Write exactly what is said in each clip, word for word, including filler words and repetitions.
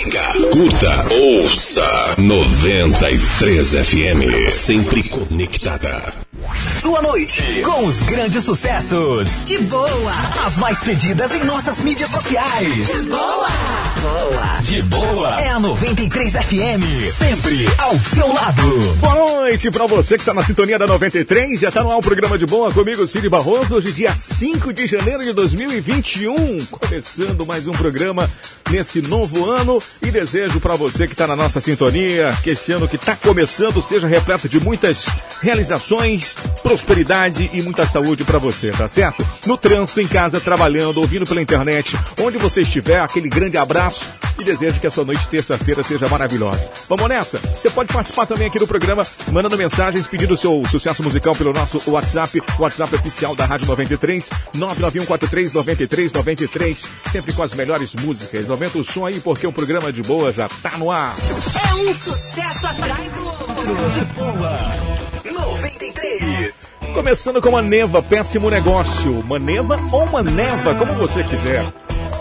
Siga, curta, ouça noventa e três F M, sempre conectada. Sua noite com os grandes sucessos. De boa. As mais pedidas em nossas mídias sociais. De boa. Boa. De boa. É a noventa e três F M, sempre ao seu lado. Boa noite pra você que tá na sintonia da noventa e três. Já tá no ar o programa De Boa comigo, Cid Barroso. Hoje, dia cinco de janeiro de dois mil e vinte e um. Começando mais um programa nesse novo ano. E desejo pra você que tá na nossa sintonia que esse ano que tá começando seja repleto de muitas realizações, prosperidade e muita saúde pra você, tá certo? No trânsito, em casa, trabalhando, ouvindo pela internet, onde você estiver, aquele grande abraço e desejo que a sua noite de terça-feira seja maravilhosa. Vamos nessa? Você pode participar também aqui do programa, mandando mensagens, pedindo o seu sucesso musical pelo nosso WhatsApp, o WhatsApp oficial da Rádio noventa e três, nove nove um quatro três nove três nove três, sempre com as melhores músicas. Aumenta o som aí porque o programa De Boa já tá no ar. É um sucesso atrás do outro. De Boa noventa e três. Começando com Maneva, péssimo negócio. Maneva ou Maneva, como você quiser.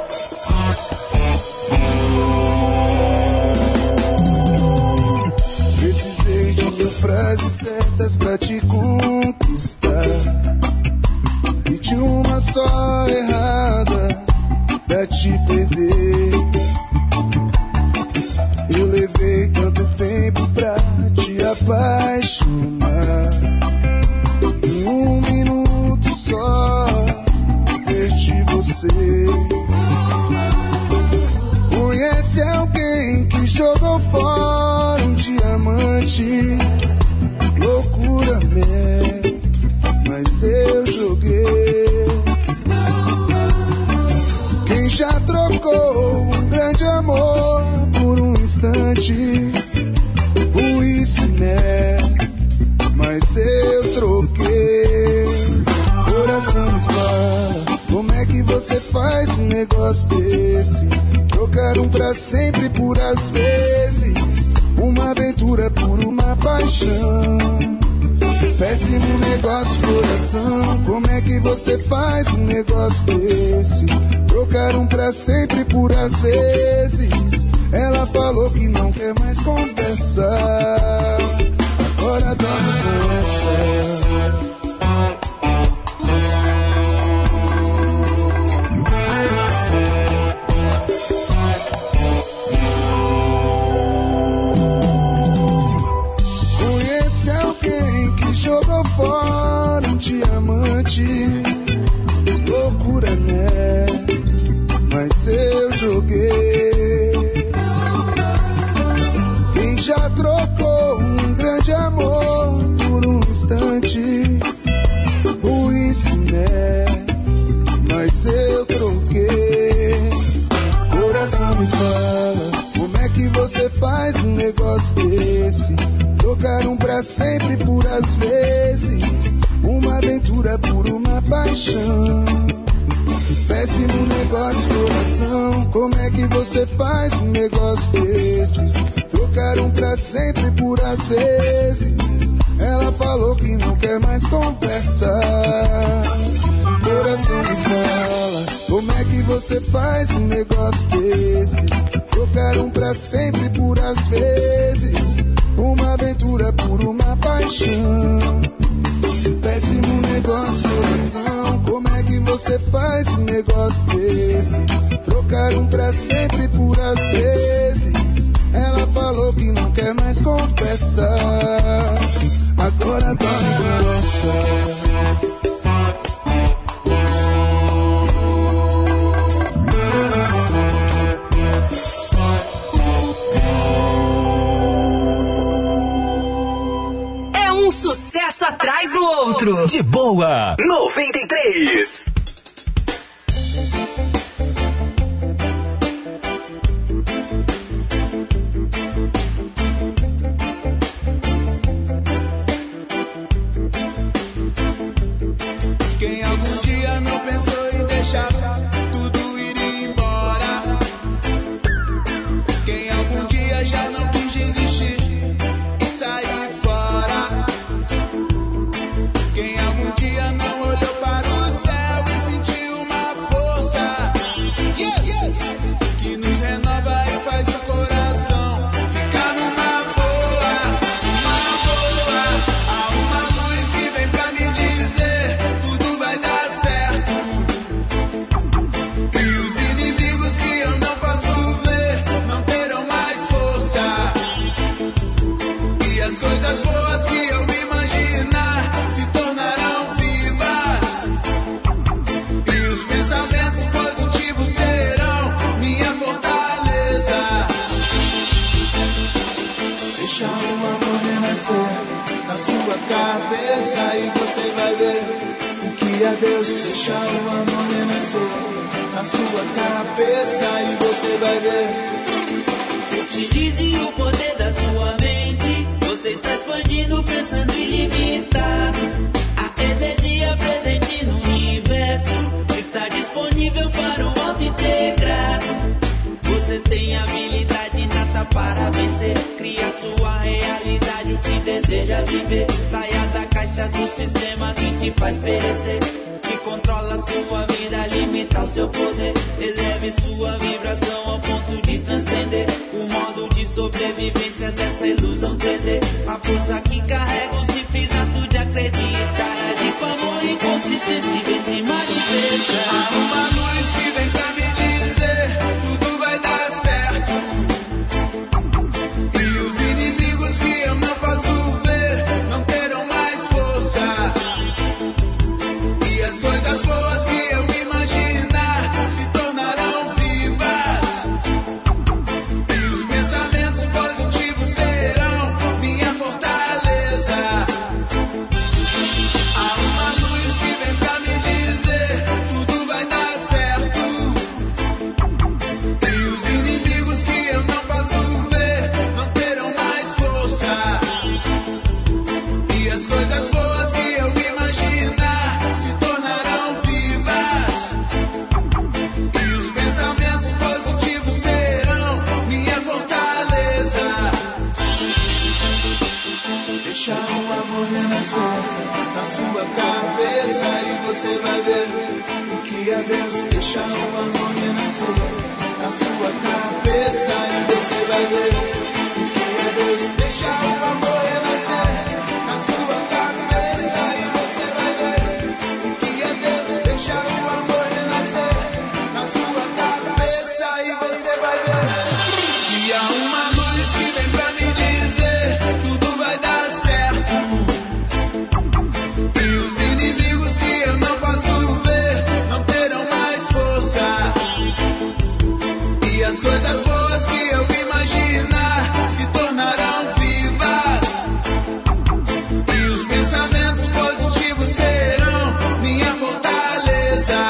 Precisei de mil frases certas pra te conquistar e de uma só errada pra te perder. Eu levei tanto tempo pra te apaixonar, em um minuto só perdi você. Conhece alguém que jogou fora um diamante? Loucura, né? Mas eu joguei. Quem já trocou um grande amor por um instante? Burrice, né? Mas eu troquei. Coração me fala, como é que você faz um negócio desse? Trocar um pra sempre por às vezes, uma aventura por uma paixão. Péssimo negócio, coração, como é que você faz um negócio desse? Trocar um pra sempre por às vezes. Ela falou que não quer mais conversar, agora dorme com essa. Conhece alguém que jogou fora um diamante? Loucura, né? Mas eu joguei. Quem já trocou um grande amor por um instante? Burrice, né? Mas eu troquei. Coração me fala, como é que você faz um negócio desse? Trocar um pra sempre por às vezes, uma aventura por uma paixão. Péssimo negócio, coração, como é que você faz um negócio desses? Trocar um pra sempre por às vezes. Ela falou que não quer mais conversar. Coração me fala, como é que você faz um negócio desses? Trocar um pra sempre por às vezes, uma aventura por uma paixão. Péssimo negócio, coração, como é que você faz um negócio desse? Trocar um pra sempre por às vezes. Ela falou que não quer mais confessar, agora dorme com essa. Sucesso atrás do outro. De Boa noventa e três. Quem algum dia não pensou em deixar tudo ir embora? Quem algum dia já não quis desistir e sair fora? Quem algum dia não olhou para o céu e nascer na sua cabeça e você vai ver o que é Deus. Deixa o amor renascer na sua cabeça e você vai ver. Utilize o poder da sua mente. Você está expandindo, pensando em limitar. A energia presente no universo está disponível para o auto-integrado. Você tem habilidade inata para vencer. Cria sua realidade, o que deseja viver. Saia da caixa do sistema que te faz perecer, que controla sua vida, limita o seu poder. Eleve sua vibração ao ponto de transcender o modo de sobrevivência dessa ilusão três D. A força que carrega o simples ato de acreditar. Agir com amor e consistência e vem se manifestar. Há uma luz que vem pra me dizer tudo vai dar certo. E os inimigos que eu não posso ver não terão mais força. E as coisas boas que eu imaginar se tornarão vivas. E os pensamentos positivos serão minha fortaleza. Há uma luz que vem pra me dizer tudo vai dar certo. E os inimigos que eu não posso ver não terão mais força. E as coisas boas que eu imaginar se tornarão vivas. E os pensamentos positivos serão minha fortaleza. Deixa o amor renascer na sua cabeça e você vai ver o que é Deus. Deixa o amor renascer na sua cabeça e você vai ver o que é Deus. Deixa o amor renascer na sua cabeça e você vai ver o que é Deus. Deixa o amor renascer na sua cabeça e você vai ver que há uma luz que vem pra me dizer tudo vai dar certo. E os inimigos que eu não posso ver não terão mais força. E as coisas boas que eu imaginar se tornarão vivas. E os pensamentos positivos serão minha fortaleza.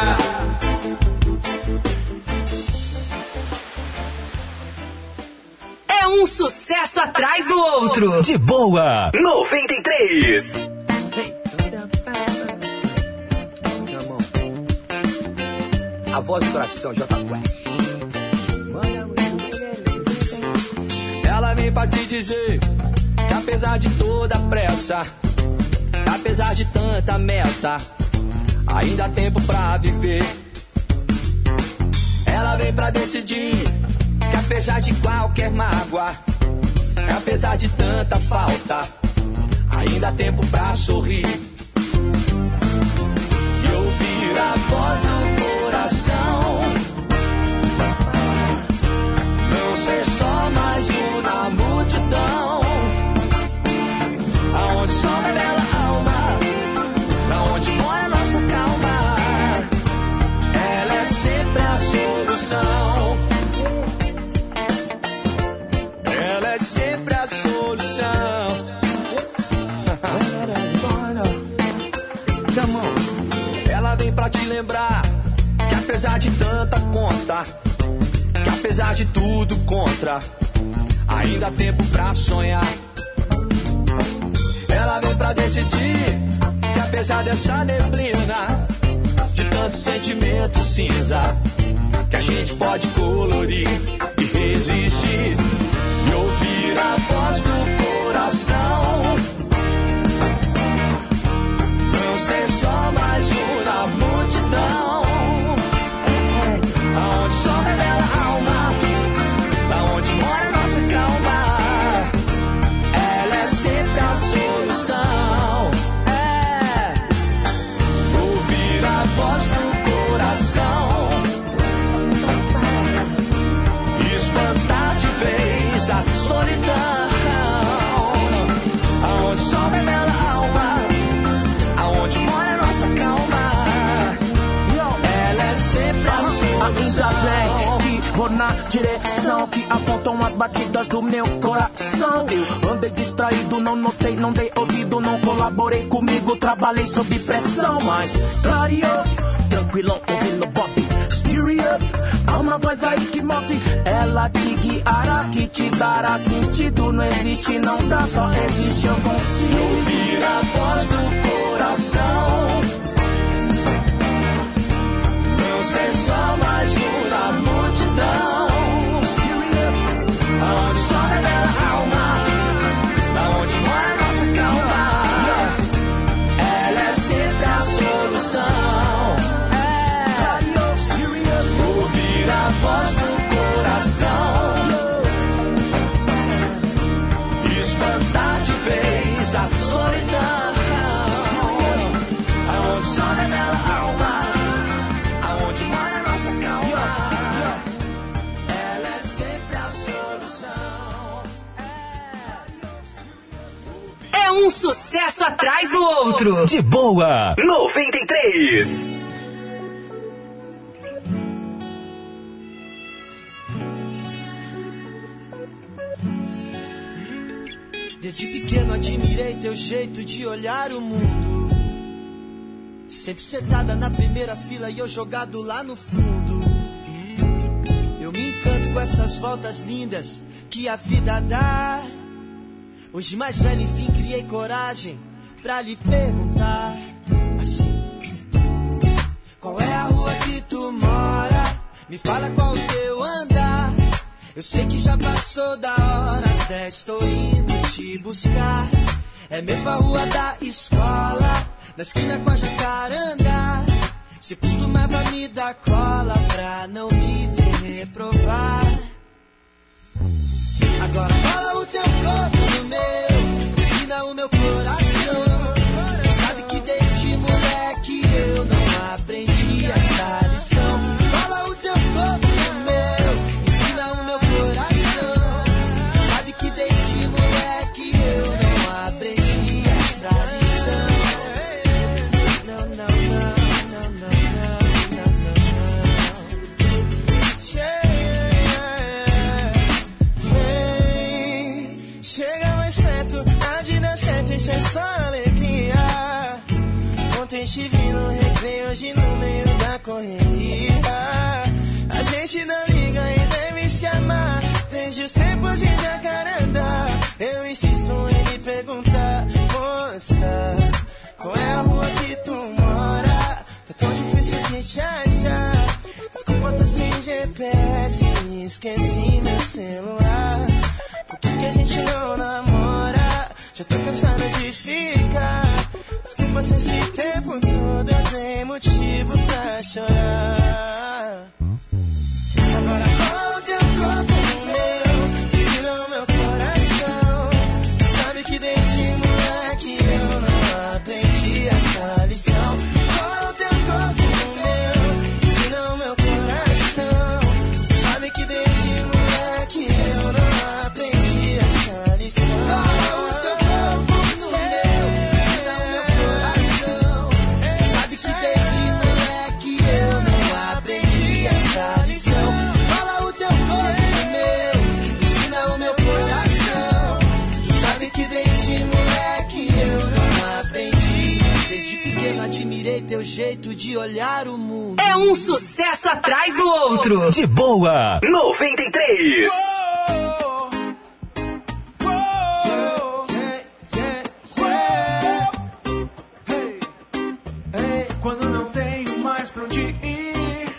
É um sucesso atrás do outro. De boa, noventa e três. A voz do coração, J Quest. Ela vem pra te dizer que apesar de toda a pressa, apesar de tanta meta, ainda há tempo pra viver. Ela vem pra decidir que apesar de qualquer mágoa, apesar de tanta falta, ainda há tempo pra sorrir e ouvir a voz do coração. Não ser só mais um na multidão, aonde só revela a alma, na onde mora nossa calma. Ela é sempre a solução. Ela é sempre a solução. Ela vem pra te lembrar que apesar de tanta conta, que apesar de tudo contra, ainda há tempo pra sonhar. Ela vem pra decidir que apesar dessa neblina, de tanto sentimento cinza, que a gente pode colorir e resistir e ouvir a voz do coração. Não ser só mais um na multidão, aonde só revela a alma, lá onde mora nossa calma. Ela é sempre a solução. É ouvir a voz do coração, espantar de vez a solidão, aonde só revela a alma, aonde mora nossa calma. Ela é sempre a solução. Ainda bem que vou na direção que apontam as batidas do meu coração. Eu andei distraído, não notei, não dei ouvido, não colaborei comigo, trabalhei sob pressão, mas clareou, tranquilão, ouvindo Bob. Steer up, há uma voz aí que move, ela te guiará, que te dará sentido. Não existe, não dá, só existe, eu consigo ouvir a voz do coração. Não ser só mais um na multidão. Aonde o sol revela a alma, da onde mora nossa calma. Ela é sempre a solução. É ouvir a voz do coração, espantar de vez a solidão. Aonde o sol revela a alma, aonde mora nossa calma. Ela é sempre a solução. É um sucesso atrás do outro. De boa, noventa e três. Desde pequeno admirei teu jeito de olhar o mundo. Sempre sentada na primeira fila e eu jogado lá no fundo. Eu me encanto com essas voltas lindas que a vida dá. Hoje mais velho, enfim, criei coragem pra lhe perguntar assim: qual é a rua que tu mora? Me fala qual o teu andar. Eu sei que já passou da hora, às dez tô indo te buscar. É mesmo a rua da escola, na esquina com a jacaranda. Cê costumava me dar cola pra não me ver reprovar. Agora cola o teu corpo no meu, ensina o meu coração. Sabe que desde moleque eu não aprendi essa lição. Cola o teu corpo no meu, ensina o meu coração. Sabe que desde moleque eu não aprendi essa lição. Não, não, não, não, não, não, não, não. Vem, chega mais perto, a de dar certo, isso é só alegria. Ontem te vi no recreio, hoje no meio da correria. A gente não liga e deve se amar desde os tempos de Jacaranda. Eu insisto em lhe perguntar, moça, qual é a rua que tu mora? Tá tão difícil de te achar. Desculpa, tô sem G P S e esqueci meu celular. Por que que a gente não namora? Já tô cansado de ficar. Desculpa se esse tempo todo eu dei motivo pra chorar. Agora cola o teu corpo no meu, ensina o meu coração. Sabe que desde moleque eu não aprendi essa lição. Cola o teu corpo no meu, ensina o meu coração. Sabe que desde moleque eu não aprendi essa lição. Cola o teu corpo no meu, ensina o meu coração. Sabe que desde moleque eu não aprendi essa lição. Cola o teu corpo no meu, ensina o meu coração. Tu sabe que desde moleque eu não aprendi. Desde pequeno admirei teu jeito de olhar o mundo. É um sucesso atrás do outro. De boa, noventa e três. Quando não tenho mais pra onde ir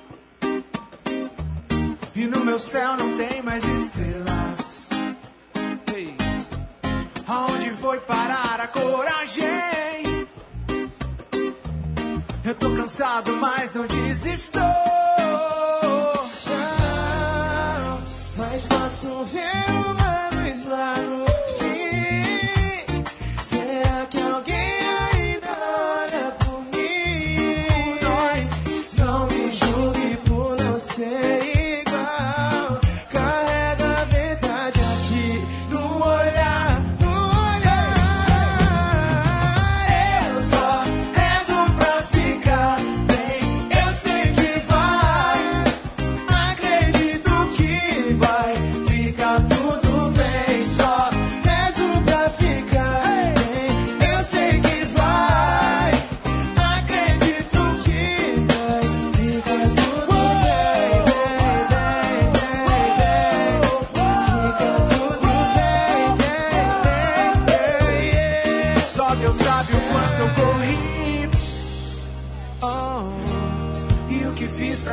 e no meu céu não tem mais estrelas, hey. Aonde foi parar a coragem? Eu tô cansado, mas não desisto. Já, mas posso ver uma luz lá no fim. Será que alguém ainda olha por mim? Por nós, não me julgue por não ser igual. Carrega a verdade aqui no olhar, no olhar. Eu só rezo pra ficar bem. Eu sei que vai acreditar.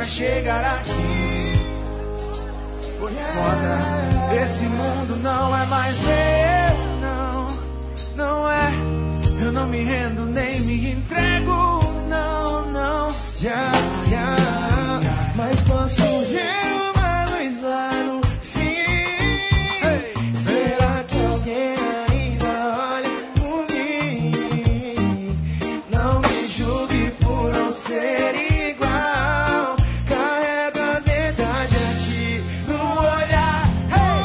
chegar aqui. Foi foda. Esse mundo não é mais meu, não, não é. Eu não me rendo nem me entrego, não, não. Já, já, mas posso ver uma luz lá no fim. Hey, será que alguém ainda olha por mim? Não me julgue por não ser igual. Carrego a verdade aqui no olhar. Hey,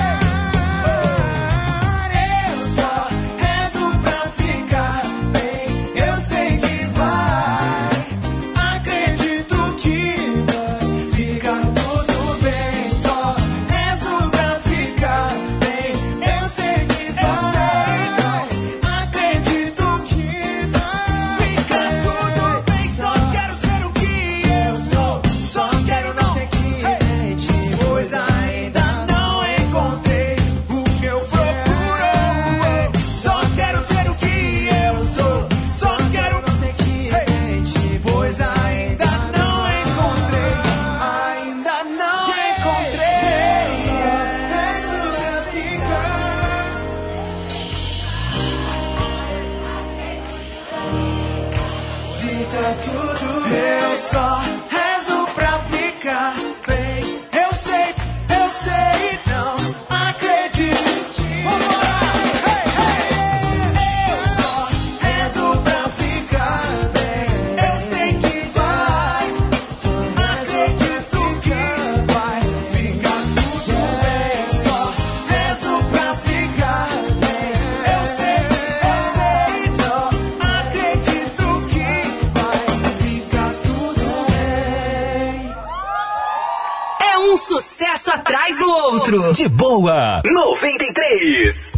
hey, eu só rezo pra ficar bem. Eu sei que vai. Acredito que vai ficar tudo bem. Só rezo pra ficar bem. Eu sei que vai. Acredito que vai ficar tudo bem. Só quero ser o que eu sou. Só quero não ter que mentir, pois ainda não encontrei o que eu procuro. Só quero ser o que eu sou. Só quero não ter que mentir, pois ainda não encontrei. Ainda não encontrei. Só resto pra ficar. Fica tudo bem. Eu só rezo pra ficar bem. Eu sei, eu sei, não acredito que hey, hey. Eu só rezo pra ficar bem. Eu sei que vai. Acredito que vai ficar tudo bem. Só rezo pra ficar bem. Eu sei, eu sei, não acredito que vai ficar tudo bem. É um sucesso atrás do outro. De boa, noventa e três.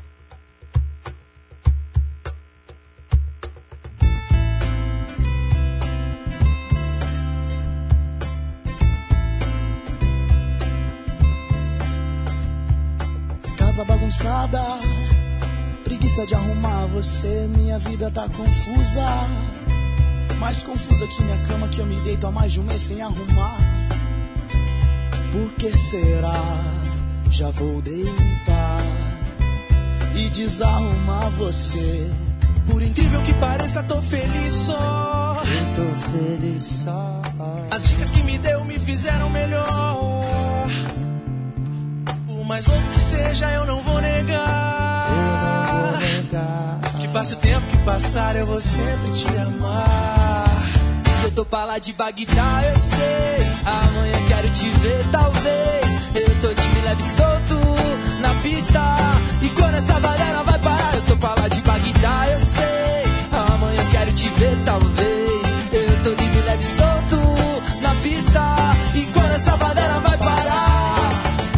Casa bagunçada, preguiça de arrumar você. Minha vida tá confusa, mais confusa que minha cama, que eu me deito há mais de um mês sem arrumar. Por que será? Já vou deitar e desarrumar você. Por incrível que pareça, tô feliz só. Eu tô feliz só. As dicas que me deu me fizeram melhor. Por mais louco que seja, eu não vou negar. Eu não vou negar. Que passe o tempo que passar, eu vou sempre te amar. Eu tô pra lá de Bagdá, eu sei. Amanhã quero te ver, talvez. Eu tô livre, leve, solto na pista. E quando essa banana vai parar, eu tô pra lá de Bagdá, eu sei. Amanhã quero te ver, talvez. Eu tô livre, leve, solto na pista. E quando essa banana vai parar.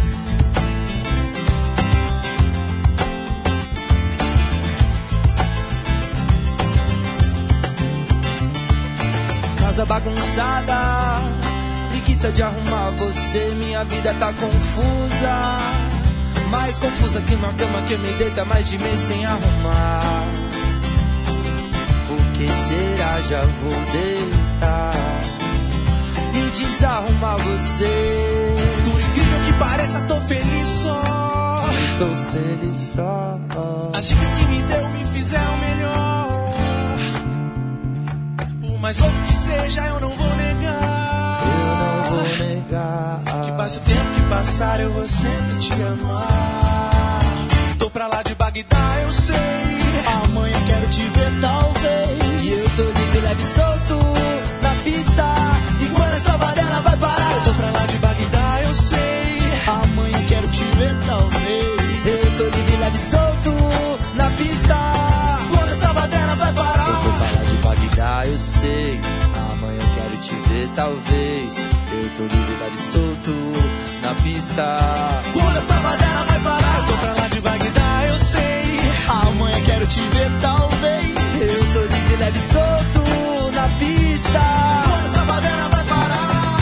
Casa bagunçada, preguiça de arrumar você. Minha vida tá confusa, mais confusa que uma cama que me deita mais de mês sem arrumar. Por que será? Já vou deitar e desarrumar você. Por incrível que pareça, tô feliz só. Tô feliz só. As dicas que me deu me fizeram melhor. Por mais louco que seja, eu não vou negar. Eu não vou negar. Que passe o tempo que passar, eu vou sempre te amar. Tô pra lá de Bagdá, eu sei. Amanhã quero te ver, talvez. E eu tô livre, leve, solto na pista. E quando essa banana vai parar, eu tô pra lá de Bagdá, eu sei. Amanhã quero te ver, talvez. Eu tô livre, leve, solto na pista. Quando essa banana vai parar, eu tô pra lá de Bagdá, eu sei. Amanhã quero te ver, talvez. Eu tô livre, leve, solto na pista. Quando essa banana vai parar, eu tô pra lá de Bagdá, eu sei. Amanhã quero te ver, talvez. Eu tô livre, leve, solto na pista. Quando essa banana vai parar.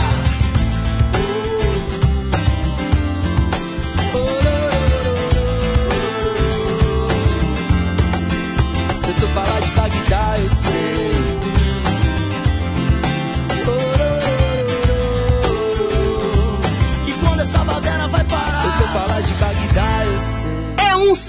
Eu tô pra lá de Bagdá, eu sei.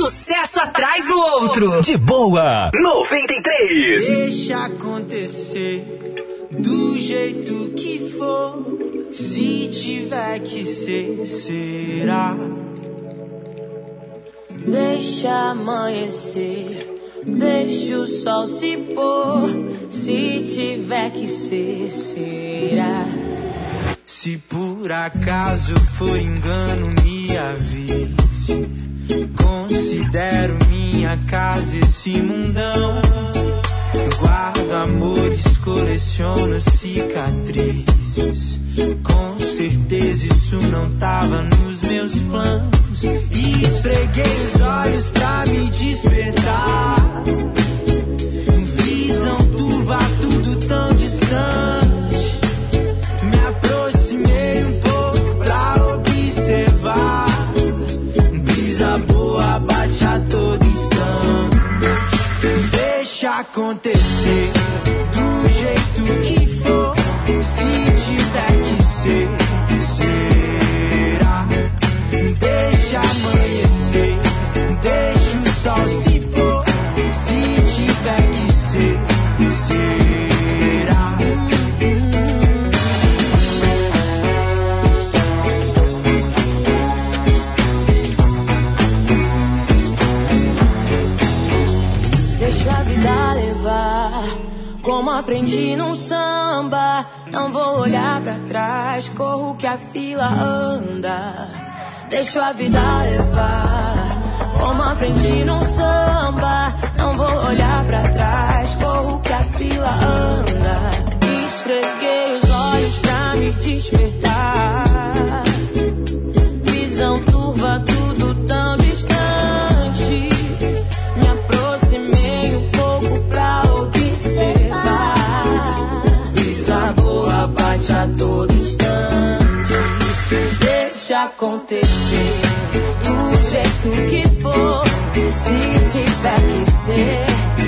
sucesso atrás do outro. De Boa noventa e três. Deixa acontecer do jeito que for. Se tiver que ser, será. Deixa amanhecer, deixa o sol se pôr. Se tiver que ser, será. Se por acaso for engano, me avise. Considero minha casa esse mundão. Guardo amores, coleciono cicatrizes. Com certeza isso não tava nos meus planos. E esfreguei os olhos pra me despertar. Visão turva, tudo tão distante. Me aproximei um pouco pra observar. Brisa boa bate a todo instante. Deixa acontecer do jeito que for. Se tiver que ser, será. Deixa amanhecer, deixa o sol se pôr. Se tiver que ser, será. Deixa a vida levar, como aprendi num samba. Não vou olhar pra trás, corro que a fila anda. Deixo a vida levar, como aprendi num samba. Não vou olhar pra trás, corro que a fila anda. Esfreguei os olhos pra me despertar. Visão turva, tudo tão distante. Me aproximei um pouco pra observar. Brisa boa bate a todo instante. Deixa acontecer do jeito que for. Se tiver que ser,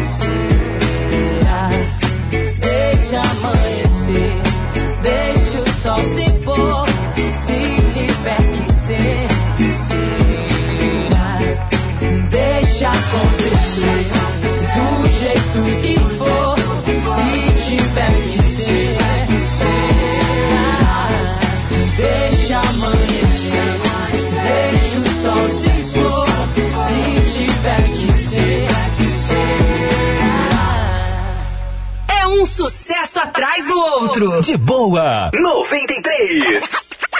será. Deixa amanhecer, deixa o sol se pôr. Se tiver que ser, será. Deixa acontecer do jeito que for. Se tiver que ser, será. Deixa amanhecer, deixa o sol se pôr. Se tiver que ser, será. É um sucesso atrás do outro. De Boa noventa e três.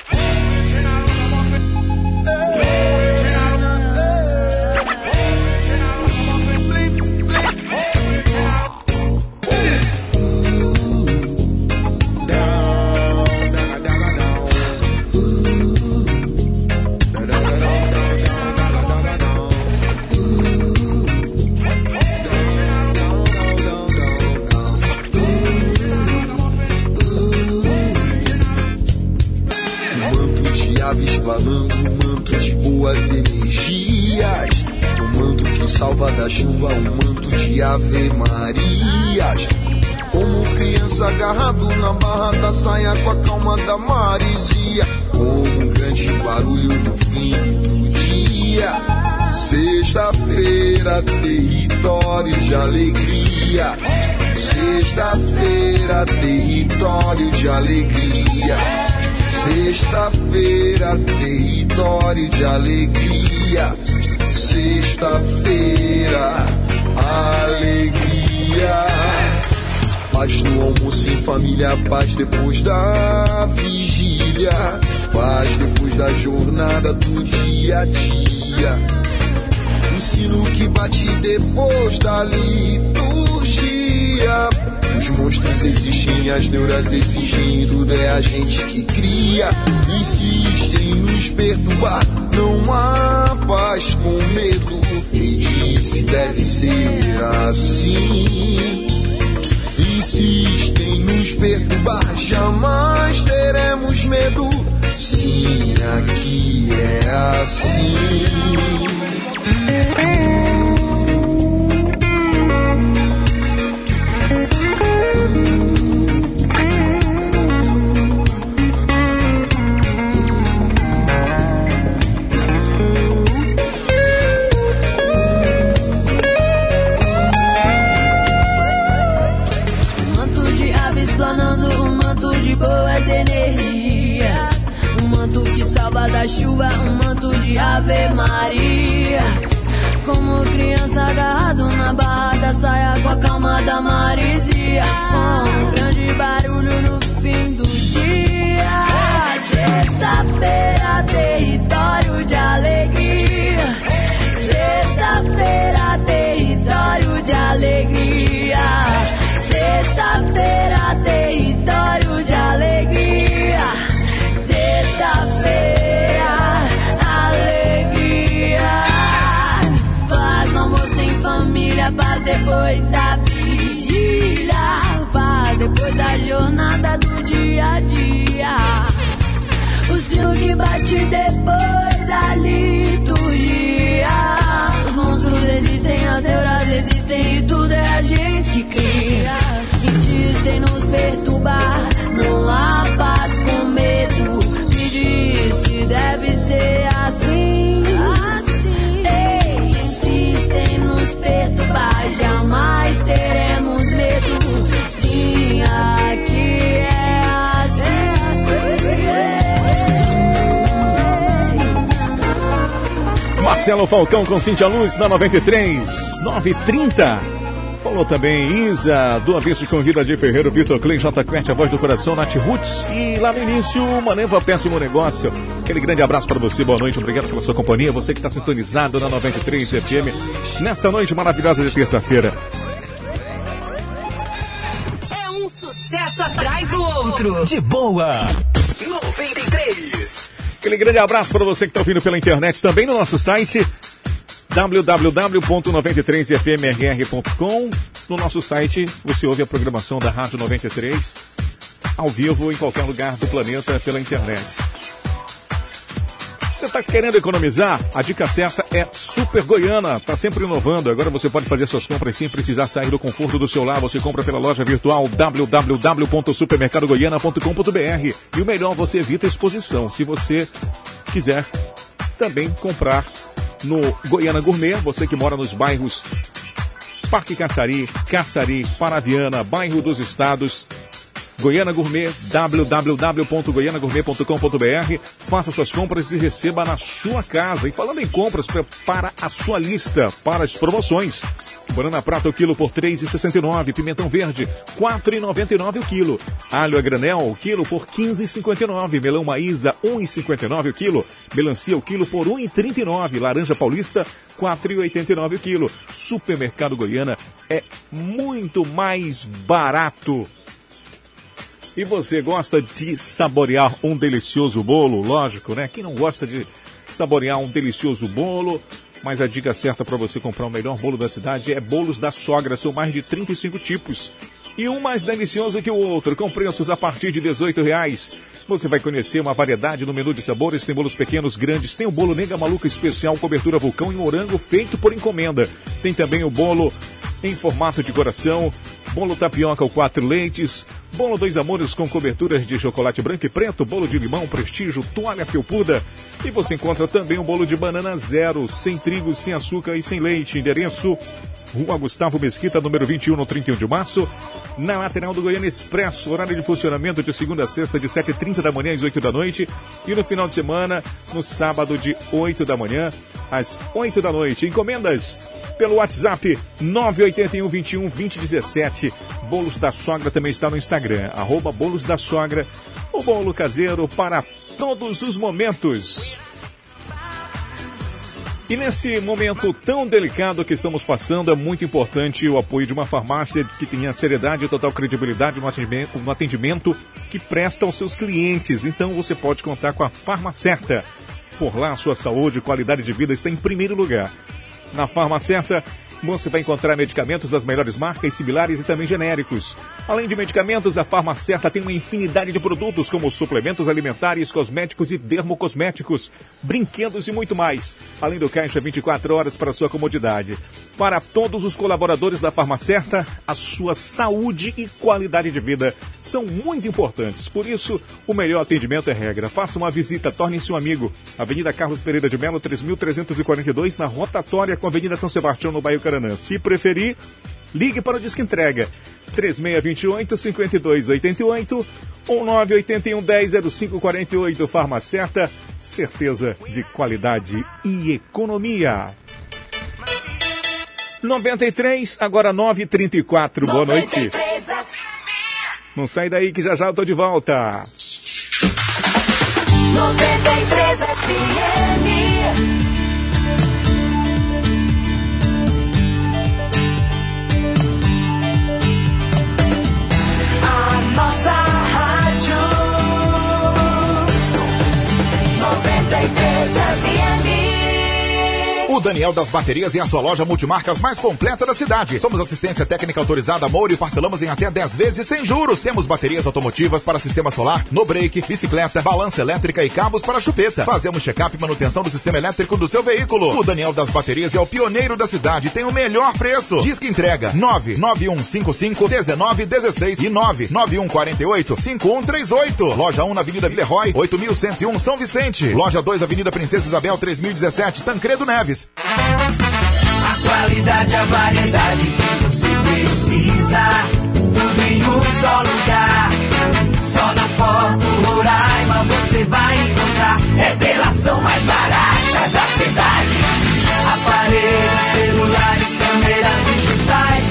Planando um manto de boas energias, um manto que salva da chuva, um manto de ave marias. Como criança agarrado na barra da saia com a calma da maresia, como um grande barulho no fim do dia. Sexta-feira, território de alegria. Sexta-feira, território de alegria. Sexta-feira, território de alegria. Sexta-feira, alegria. Paz no almoço em família, paz depois da vigília, paz depois da jornada do dia a dia. O sino que bate depois da liturgia. Os monstros existem, as neuras existem, tudo é a gente que cria. Insistem em nos perturbar, não há paz com medo. Me diz se deve ser assim. Insistem em nos perturbar, jamais teremos medo. Sim, aqui é assim. de Ave Marias. Como criança agarrado na barra da saia com a calma da maresia. Com um grande barulho no fim do dia. Sexta-feira, território de alegria. Sexta-feira, território de alegria. Sexta-feira, território de alegria. Sexta-feira, alegria. Paz no almoço em família, paz depois da vigília. Paz depois da jornada do dia a dia. O sino que bate depois da liturgia. Os monstros existem, as neuras existem e tudo é a gente que cria. Insistem nos perturbar, não há paz com medo. Me diz se deve ser assim, assim. Ei, insistem nos perturbar, jamais teremos medo. Sim, aqui é assim. Marcelo Falcão com Cintia Luz na noventa e três, nove e trinta. Falou também Isa, do Avesso com Vida de Ferreiro, Vitor Clay, J Quert, a voz do coração, Nath Roots. E lá no início, Maneva, péssimo negócio. Aquele grande abraço para você, boa noite, obrigado pela sua companhia. Você que está sintonizado na noventa e três F M, nesta noite maravilhosa de terça-feira. É um sucesso atrás do outro. De boa. noventa e três. Aquele grande abraço para você que está ouvindo pela internet, também no nosso site w w w ponto noventa e três f m r r ponto com. No nosso site você ouve a programação da Rádio noventa e três ao vivo em qualquer lugar do planeta pela internet. Você está querendo economizar? A dica certa é Super Goiana. Está sempre inovando. Agora você pode fazer suas compras sem precisar sair do conforto do seu lar. Você compra pela loja virtual w w w ponto supermercado goiana ponto com ponto b r. E o melhor, você evita exposição. Se você quiser também comprar no Goiânia Gourmet, você que mora nos bairros Parque Caçari, Caçari, Paraviana, Bairro dos Estados, Goiânia Gourmet, w w w ponto goiânia gourmet ponto com ponto b r. Faça suas compras e receba na sua casa. E falando em compras, prepara a sua lista para as promoções. Banana prata o quilo por três reais e sessenta e nove centavos. Pimentão verde, quatro reais e noventa e nove centavos o quilo. Alho a granel, o quilo por quinze reais e cinquenta e nove centavos. Melão maísa, um real e cinquenta e nove centavos o quilo. Melancia, o quilo por um real e trinta e nove centavos. Laranja paulista, quatro reais e oitenta e nove centavos o quilo. Supermercado Goiânia é muito mais barato. E você gosta de saborear um delicioso bolo? Lógico, né? Quem não gosta de saborear um delicioso bolo? Mas a dica certa para você comprar o melhor bolo da cidade é Bolos da Sogra. São mais de trinta e cinco tipos. E um mais delicioso que o outro, com preços a partir de dezoito reais. Você vai conhecer uma variedade no menu de sabores. Tem bolos pequenos, grandes. Tem o bolo Nega Maluca Especial, cobertura vulcão e morango feito por encomenda. Tem também o bolo em formato de coração, bolo tapioca ou quatro leites, bolo dois amores com coberturas de chocolate branco e preto, bolo de limão, prestígio, toalha felpuda. E você encontra também o bolo de banana zero, sem trigo, sem açúcar e sem leite. Endereço: Rua Gustavo Mesquita, número vinte e um, no trinta e um de março, na lateral do Goiânia Expresso. Horário de funcionamento de segunda a sexta, de sete e trinta da manhã às oito da noite. E no final de semana, no sábado, de oito da manhã às oito da noite. Encomendas pelo WhatsApp nove oito um, vinte e um, vinte, dezessete. Bolos da Sogra também está no Instagram, arroba Bolos da Sogra, o bolo caseiro para todos os momentos. E nesse momento tão delicado que estamos passando, é muito importante o apoio de uma farmácia que tenha seriedade e total credibilidade no atendimento, no atendimento que presta aos seus clientes. Então você pode contar com a Farmacerta. Por lá, a sua saúde e qualidade de vida está em primeiro lugar. Na Farmacerta, você vai encontrar medicamentos das melhores marcas, similares e também genéricos. Além de medicamentos, a Farmacerta tem uma infinidade de produtos, como suplementos alimentares, cosméticos e dermocosméticos, brinquedos e muito mais. Além do caixa vinte e quatro horas para sua comodidade. Para todos os colaboradores da Farmacerta, a sua saúde e qualidade de vida são muito importantes. Por isso, o melhor atendimento é regra. Faça uma visita, torne-se um amigo. Avenida Carlos Pereira de Melo, três mil trezentos e quarenta e dois, na rotatória com a Avenida São Sebastião, no bairro Caranã. Se preferir, ligue para o Disque Entrega. três seis dois oito, cinco dois oito oito ou nove oito um, dez, zero cinco quatro oito. Farmacerta certeza de qualidade e economia. noventa e três, agora nove e trinta e quatro, boa noite. Não sai daí que já já eu tô de volta. noventa e três F M. Nossa rádio noventa e três F M. O Daniel das Baterias é a sua loja multimarcas mais completa da cidade. Somos assistência técnica autorizada Moura e parcelamos em até dez vezes sem juros. Temos baterias automotivas para sistema solar, no break, bicicleta, balança elétrica e cabos para chupeta. Fazemos check-up e manutenção do sistema elétrico do seu veículo. O Daniel das Baterias é o pioneiro da cidade e tem o melhor preço. Disque entrega nove nove um cinco cinco um nove um seis e nove nove um quatro oito cinco um três oito. Loja um na Avenida Villeroy, oito mil cento e um São Vicente. Loja dois, Avenida Princesa Isabel, três mil e dezessete, Tancredo Neves. A qualidade, a variedade que você precisa, tudo em um só lugar. Só na Foto Roraima você vai encontrar revelação mais barata da cidade. Aparelhos celulares, câmeras digitais,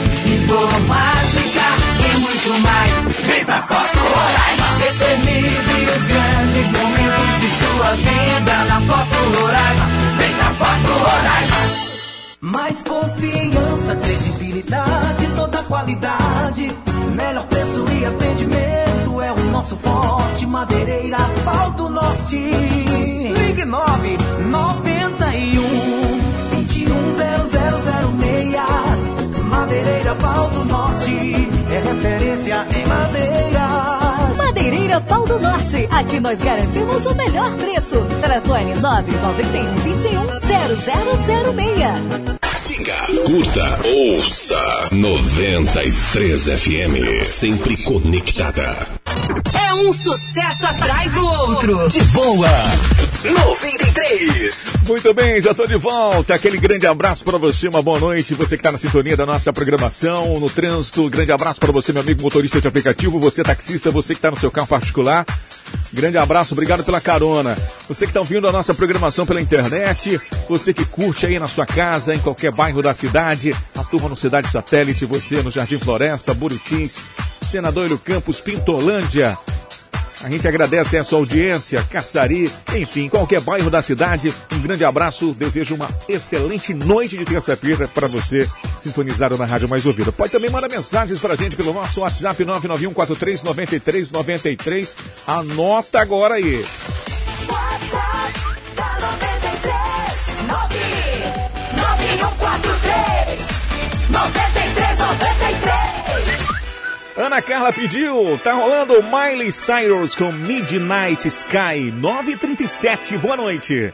informática e muito mais. Vem pra Foto Roraima. Eternize os grandes momentos de sua vida na Foto Roraima. Vem pra Foto Roraima. Mais confiança, credibilidade, toda qualidade. Melhor preço e atendimento é o nosso forte. Madeireira Pau do Norte. Ligue nove nove um, dois um zero zero zero seis. Madeireira Pau do Norte é referência em madeira. Madeireira Pau do Norte, aqui nós garantimos o melhor preço. Telefone nove nove um, dois um zero zero zero seis. Siga, curta, ouça noventa e três F M, sempre conectada. É um sucesso atrás do outro. De boa, noventa e três. Muito bem, já estou de volta. Aquele grande abraço para você, uma boa noite. Você que está na sintonia da nossa programação, no trânsito. Grande abraço para você, meu amigo motorista de aplicativo. Você taxista, você que está no seu carro particular. Grande abraço, obrigado pela carona. Você que está ouvindo a nossa programação pela internet, você que curte aí na sua casa, em qualquer bairro da cidade, a turma no Cidade Satélite, você no Jardim Floresta, Burutins, Senador Hélio Campos, Pintolândia. A gente agradece a sua audiência, Caçari, enfim, qualquer bairro da cidade. Um grande abraço, desejo uma excelente noite de terça-feira para você sintonizado na Rádio Mais Ouvida. Pode também mandar mensagens para a gente pelo nosso WhatsApp nove nove um quatro três nove três nove três. Anota agora aí. WhatsApp da noventa e três, nove nove um quatro três nove três nove três. Ana Carla pediu, tá rolando Miley Cyrus com Midnight Sky, nove e trinta e sete, boa noite.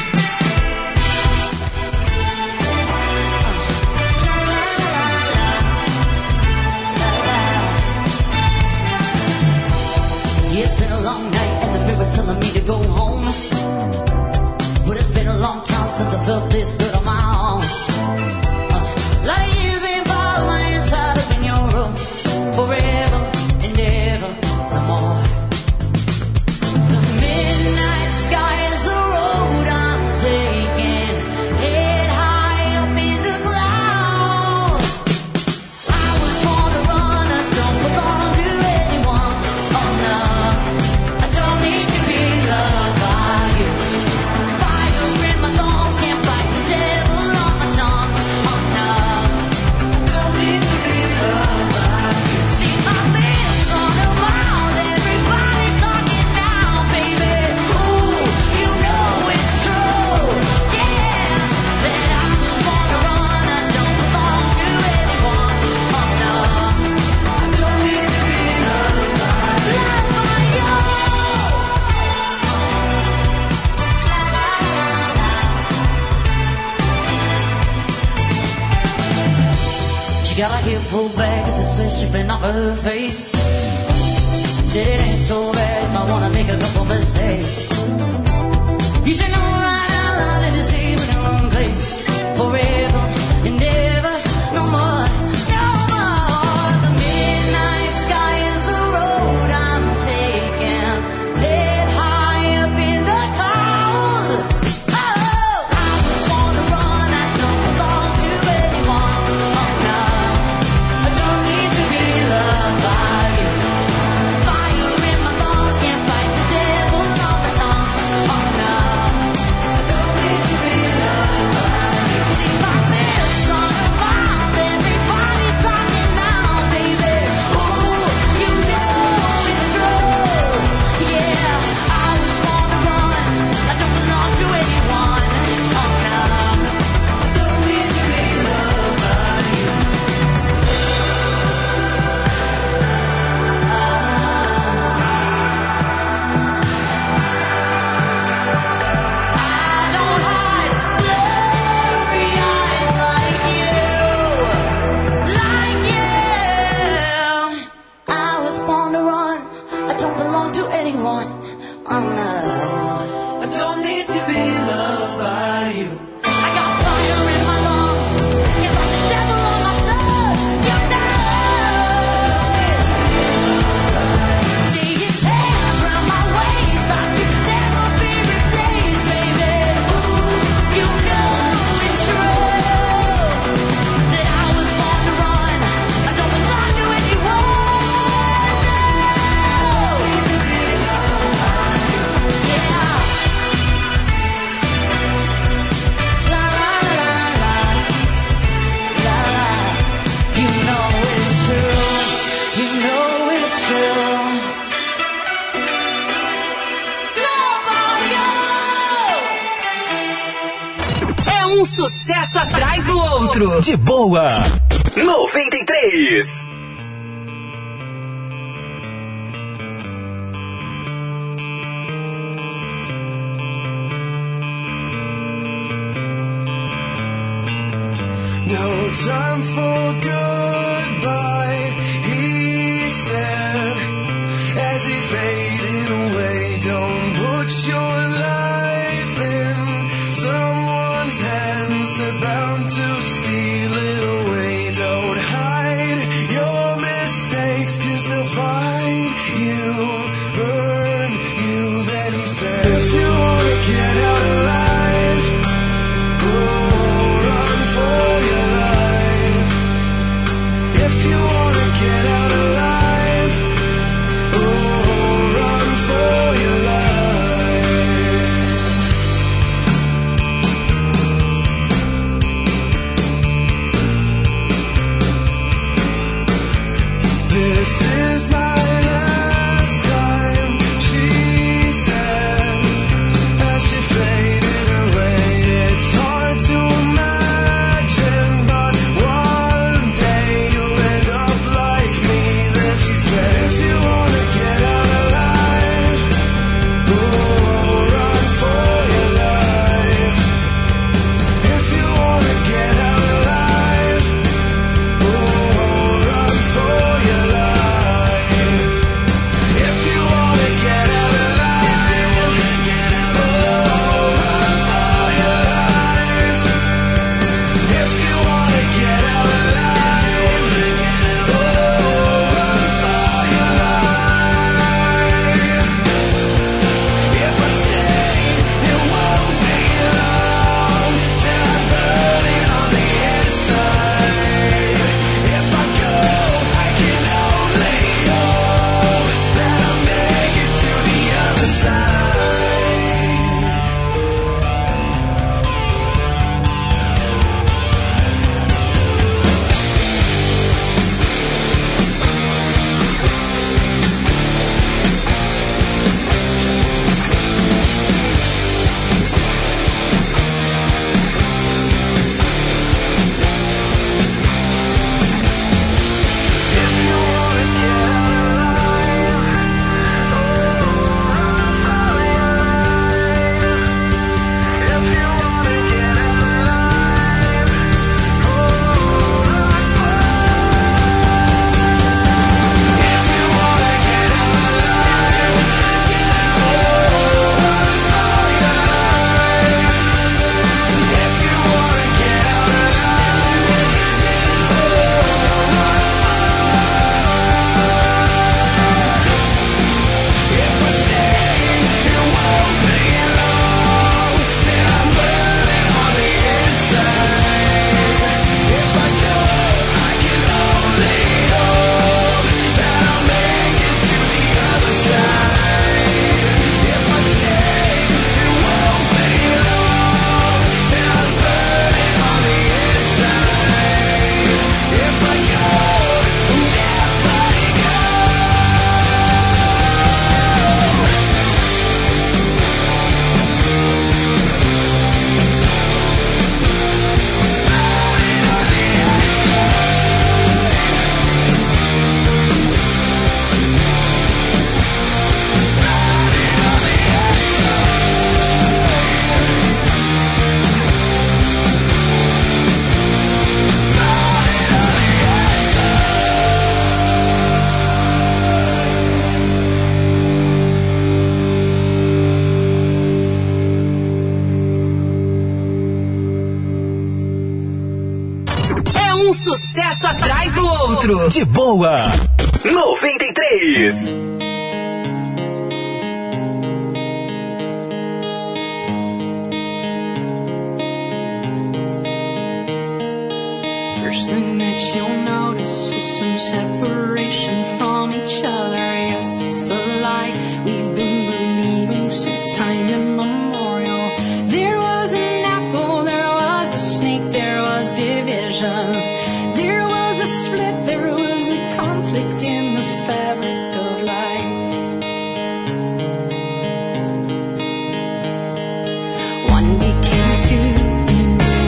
It's been a long night and the river's telling me to go home, but it's been a long time since I felt this good on my own. Uh, like years ain't following inside up in your room. Forever and ever, no more. The midnight sky is the road I'm taking, head high up in the clouds. I was born to run, I don't belong to anyone. Oh no, I don't need to be loved by you. Fire in my lungs, can't fight the devil on my tongue. Oh no, I don't need to be loved by you. See my lips on the wild, everybody's talking now, baby. Ooh, you know it's true, yeah. That I just wanna run, I don't belong to anyone. Oh no, I don't need to be loved by you. She got her hair pulled back as the sweat dripping off her face. Said it ain't so bad if I wanna make a couple mistakes. You should know right now that I live to see in the wrong place. Forever and ever, no more, no more. The midnight sky is the road I'm taking, head high up in the clouds. um sucesso atrás do outro. De boa. noventa e três. No time for goodbye, he said, as he faded away. Don't put your life in someone's hands, they're bound to steal it away. Don't hide your mistakes, 'cause they'll find you, burn you. Then he said, if you wanna get out alive, go run for your life. If you wanna get out alive, oh, run for your life. This is my last time, she said, as she faded away. It's hard to imagine, but one day you'll end up like me. Then she said, if you wanna get out alive, oh, run for your life. If you wanna get out alive, oh, run for your life. If you wanna get out alive, oh, run for your life. If you wanna get out alive, oh, run for your life. If I stay, it won't be long till I'm burning on the inside. If I go, I can only hope that I'll make it to the other side. If you wanna get out alive, oh, run for your life. If you wanna get out alive, oh, run for. If you wanna get out alive, oh, run for your life. If you wanna get out alive, oh, run If I stay, it won't be long till I'm burning on the inside. If I go, I can only hope that I'll make it to the other side. If I stay, it won't be long till I'm burning on the inside. If I go, never go. É um sucesso atrás do outro. De boa. noventa e três. First thing that you'll notice is some separation from each other. Yes, it's a lie we've been believing since time immemorial. There was an apple, there was a snake, there was division. There was a split, there was a conflict in the fabric of life. One became two, and then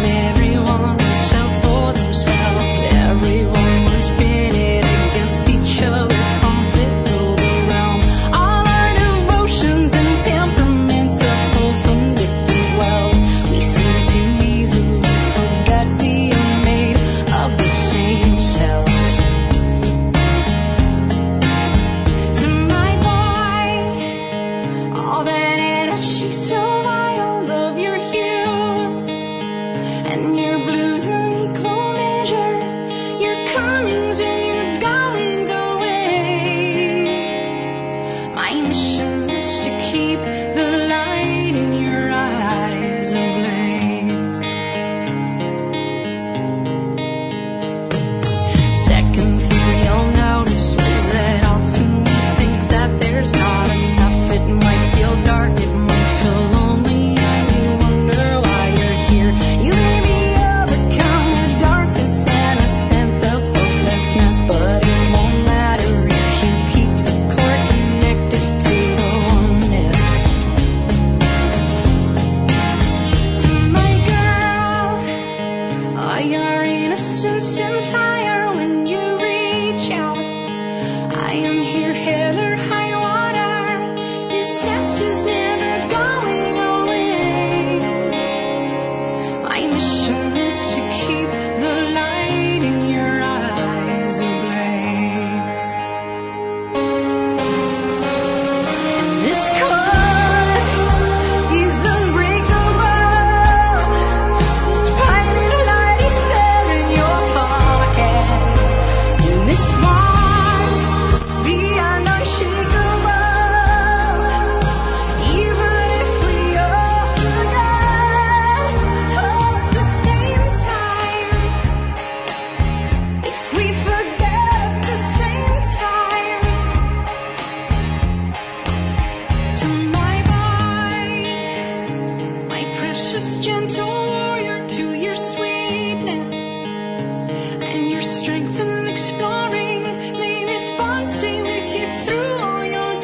gentle warrior to your sweetness and your strength in exploring. May this bond stay with you through all your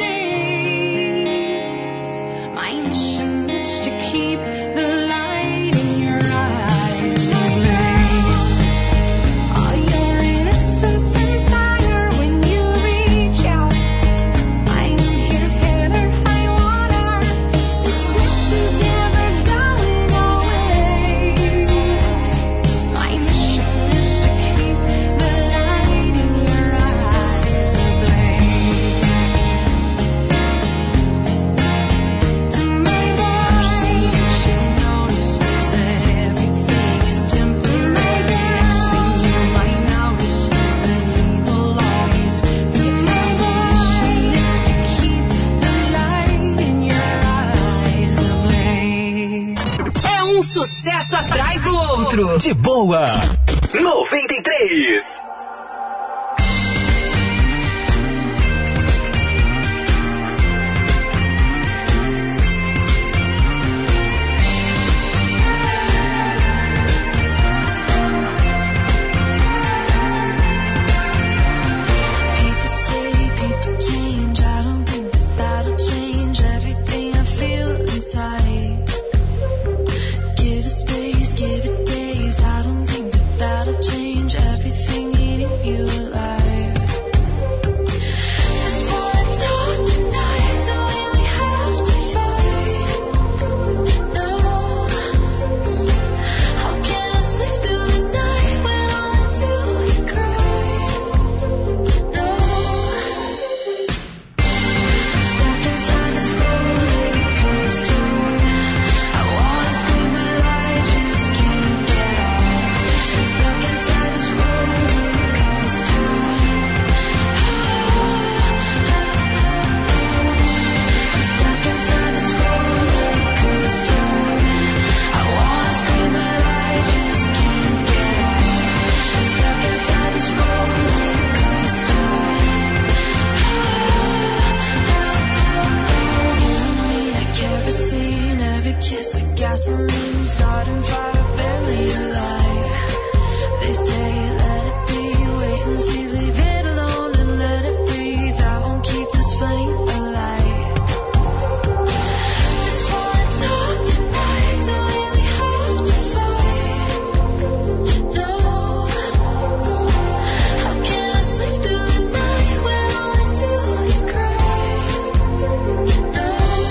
days. My mission is to keep the light in your eyes ablaze. All your innocence and fire when you reach out. I'm here, better, high water. This next is never going away. My mission is to keep the light in your eyes ablaze. To my boy, you should notice that everything is temporary. Fixing you right now is just the evil always. To my boy, is to keep the light in your eyes ablaze. É um sucesso atrás do outro. De boa. noventa e três. People say people change. I don't think that that'll change everything I feel inside. Give it space, give it days. I don't think that that'll change everything eating you alive. Just wanna talk tonight. Don't really have to fight. No. How can I sleep through the night when all I do is cry? No. Stuck inside this roller coaster. I wanna scream but I just can't get off. Stuck inside this roller coaster. I'm stuck inside this roller coaster. I wanna scream but I just can't get off. Stuck inside this roller coaster. Like kerosene, every kiss like gasoline, starting fire, barely alive. They say let it be, wait and see, leave it alone and let it breathe. I won't keep this flame alive. Just wanna talk tonight, don't really have to fight. No. How can I sleep through the night when all I do is cry? No.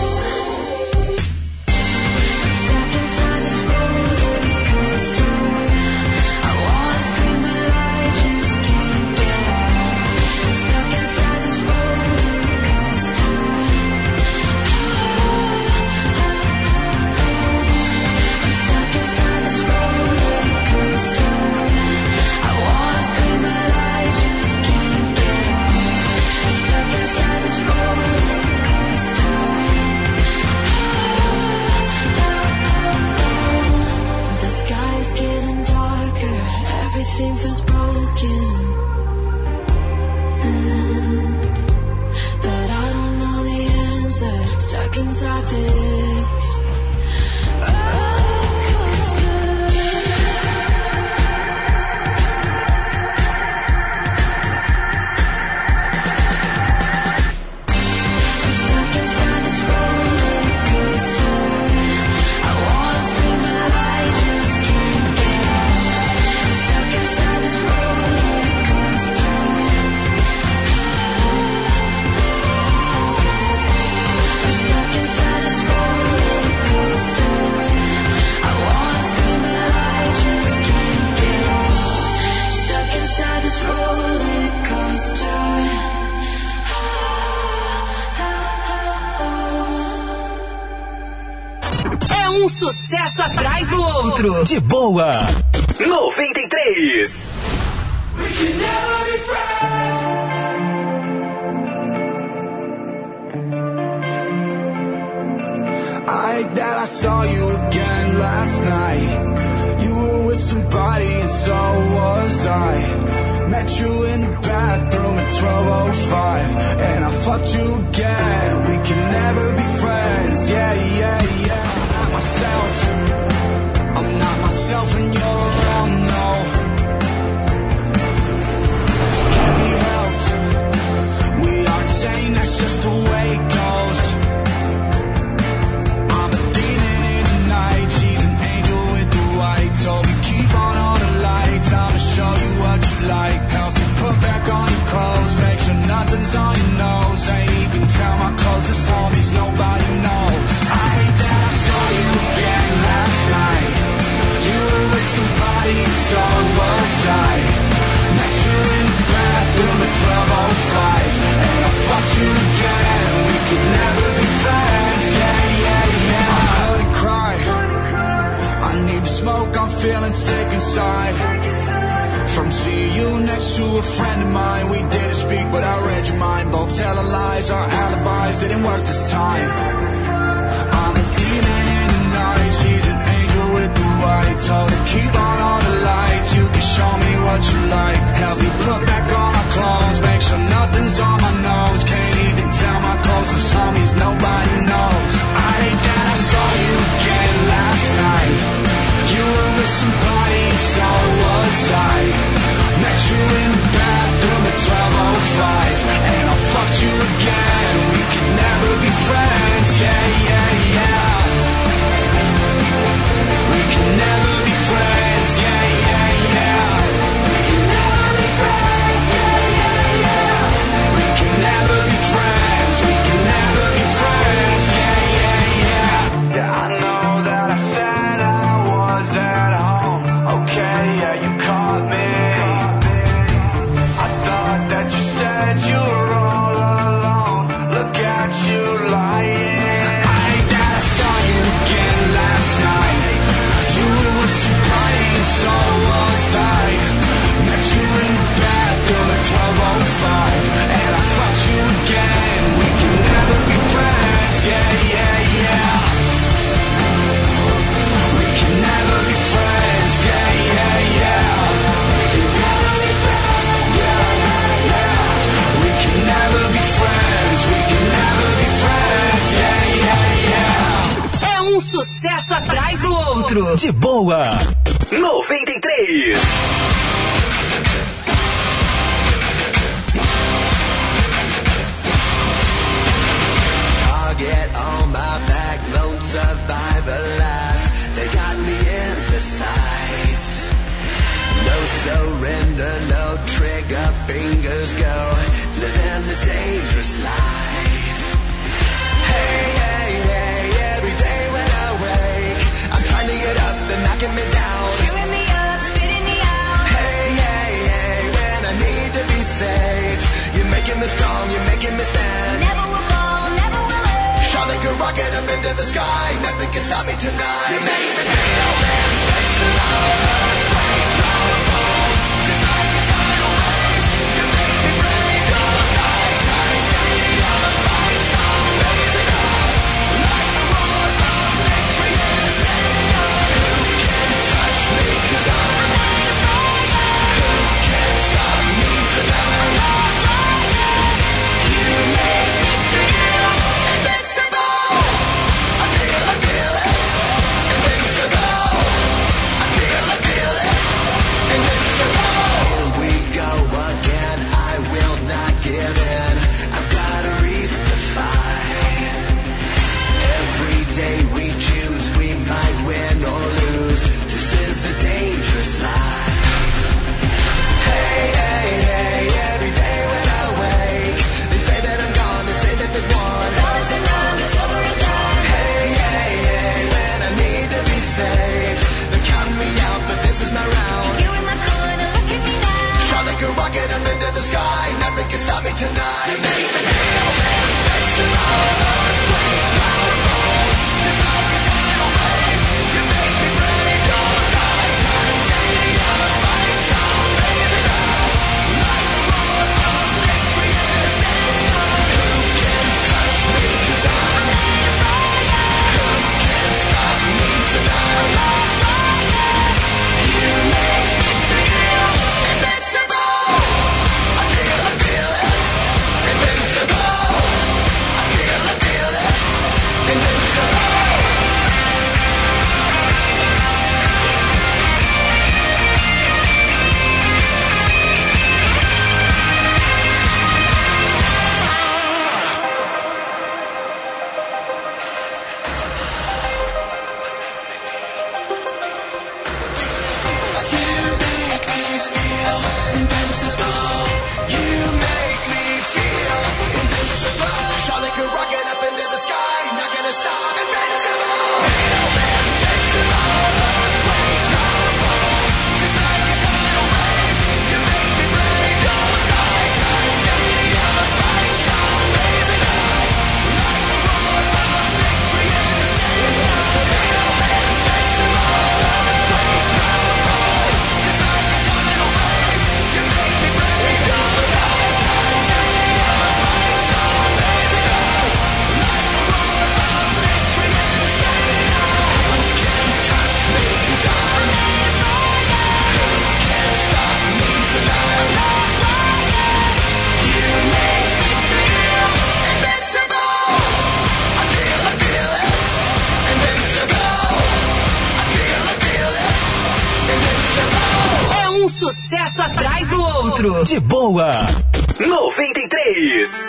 Stuck inside this roller coaster. I wanna scream but I just can't get off. Stuck inside this roller coaster. I'm stuck inside this roller coaster. I wanna scream but I just can't get off. Stuck inside this roller coaster. The sky's getting darker, everything feels broken. Mm. But I don't know the answer, stuck inside this roller coaster. I'm stuck inside this roller coaster. I wanna scream but I just can't get off. Stuck inside this roller coaster. I'm stuck inside this roller coaster. I wanna scream but I just can't get off. Stuck inside this roller coaster. É um sucesso atrás do outro. De boa. noventa e três. I that I saw you again last night. You were with somebody and so was I. Met you in the bathroom at twelve oh five, and I fucked you again. We can never be friends. Yeah, yeah, yeah. Myself. feeling sick inside from seeing you next to a friend of mine. We didn't speak, but I read your mind. Both telling lies, our alibis didn't work this time. I'm a demon in the night, she's an angel with the white. Told her keep on all the lights, you can show me what you like. Help me put back on my clothes, make sure nothing's on my nose. Can't even tell my closest homies, nobody knows. I hate that I saw you again last night. You were with somebody and so was I. Met you in the bathroom at twelve oh five, and I fucked you again. We can never be friends, yeah, yeah, yeah. We can never be friends, yeah, yeah, yeah. We can never be friends, yeah, yeah, yeah. We can never be friends, we can never be friends, yeah, yeah, yeah. Yeah, I know that I said I was at home, okay, yeah, you caught me. I thought that you said you were all alone, look at you lying. I hate that I saw you again last night. You were somebody and so was I. Met you in the bathroom at twelve oh five, and I fucked you again. We can never be friends, yeah, yeah, yeah. We can never be friends, yeah, yeah, yeah. We can never be friends, yeah, yeah, yeah. We can never be friends, we can never be friends, yeah, yeah, yeah. É um sucesso atrás do outro. De boa. noventa e três. Target on my back, lone survivor last. They got me in the sights. No surrender, no trigger, fingers go. Living the dangerous life. Hey, hey, hey, every day when I wake, I'm trying to get up, they're knocking me down. Chewing me up, spitting me out. Hey, hey, hey, when I need to be saved, you're making me strong, you're making me stand. Never will fall, never will end. Shot like a rocket up into the sky, nothing can stop me tonight. You make me feel man, thanks a lot. Earthquake, powerful, just like a tidal wave. You make me brave, you're like titanium, fight so raising up, like the roar of victory in a stadium. Who can touch me, 'cause I'm who can stop me tonight? You make me feel invincible. I feel, I feel it, invincible. I feel, I feel it, invincible. Here we go again, I will not give in. I've got a reason to fight. Every day we choose, we might win or lose. This is the dangerous life. Hey, hey, hey, every day when I wake, they say that I'm gone, they say that they've won. It's always been done, it's over and done. Hey, hey, hey, when I need to be saved, they're counting me out, but this is my round. You in my corner, look at me now. Shot like a rocket up into the sky, nothing can stop me tonight. You make me feel invincible. Earthquake, powerful, just like a tidal wave. You make me brave, you're like titanium, fight so raising up, like the roar of victory in a stadium. Who can touch me, 'cause I'm who can stop me tonight? You make me feel invincible. I feel, I feel it, invincible. I feel, I feel it, invincible. You make me feel invincible. You make me feel invincible. Shot like a rocket up into the sky, not gonna stop. Invincible. Invincible. Earthquake, powerful, just like a tidal wave. You make me brave, you're like titanium, fight so raising up, like the roar of victory in a stadium. Invincible. Earthquake, powerful. sucesso atrás do outro. De boa. noventa e três.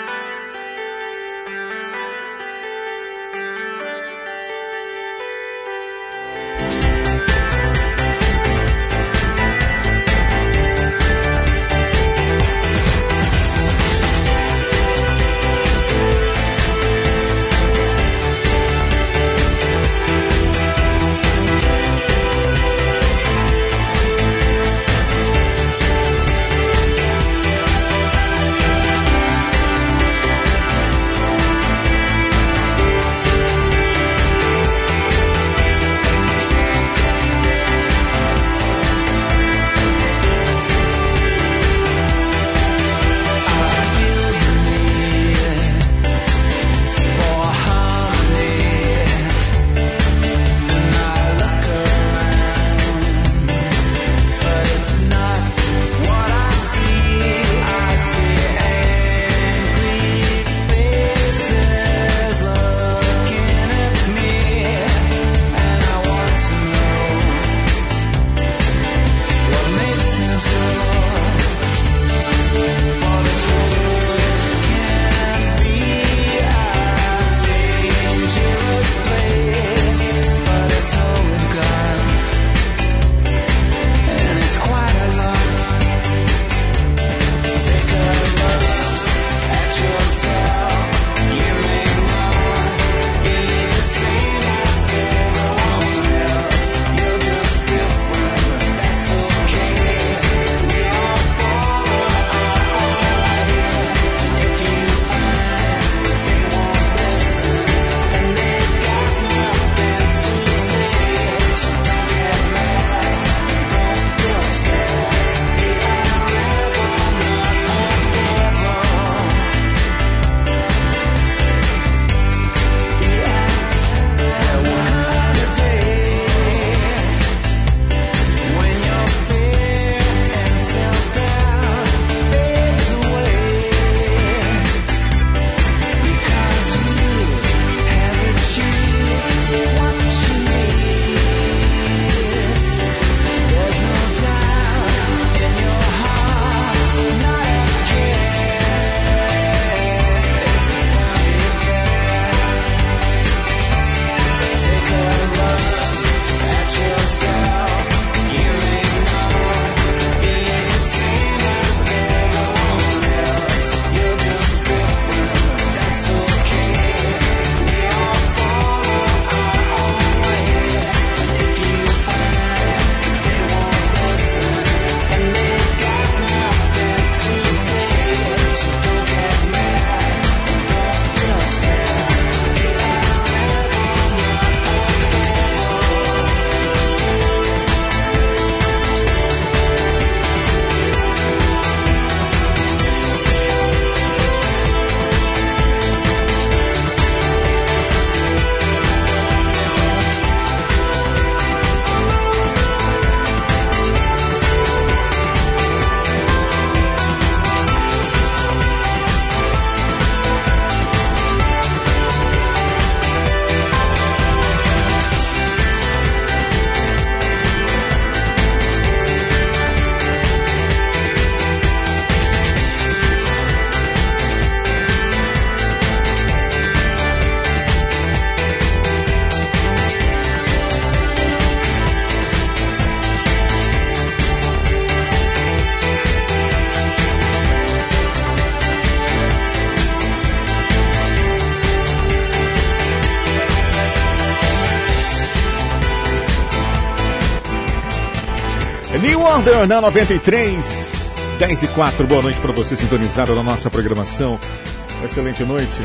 New Order na noventa e três, dez e quatro. Boa noite para você sintonizado na nossa programação. Excelente noite.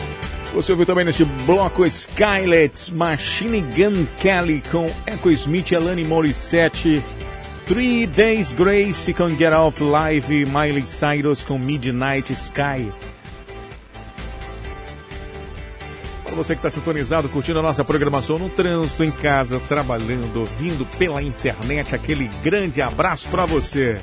Você ouviu também neste bloco Skylet, Machine Gun Kelly com Echo Smith, Alanis Morissette, Three Days Grace com Get Off Live, Miley Cyrus com Midnight Sky. Para você que está sintonizado, curtindo a nossa programação no trânsito, em casa, trabalhando, ouvindo pela internet, aquele grande abraço para você.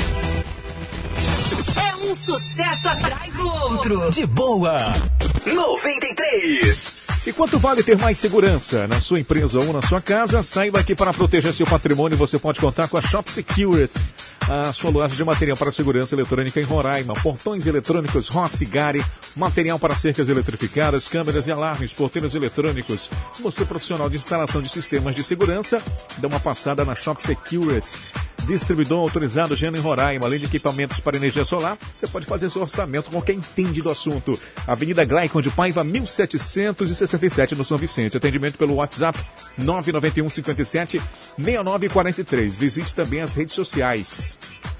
É um sucesso atrás do outro. De boa, noventa e três. E quanto vale ter mais segurança na sua empresa ou na sua casa? Saiba que para proteger seu patrimônio você pode contar com a Shop Security. a sua loja de material para segurança eletrônica em Roraima. Portões eletrônicos Rossi Gari, material para cercas eletrificadas, câmeras e alarmes, porteiros eletrônicos. Você profissional de instalação de sistemas de segurança, dá uma passada na Shop Security. Distribuidor autorizado Gênero em Roraima, além de equipamentos para energia solar, você pode fazer seu orçamento com quem entende do assunto. Avenida Glaicon de Paiva, mil setecentos e sessenta e sete, no São Vicente. Atendimento pelo WhatsApp nove nove um cinco sete seis nove quatro três. Visite também as redes sociais.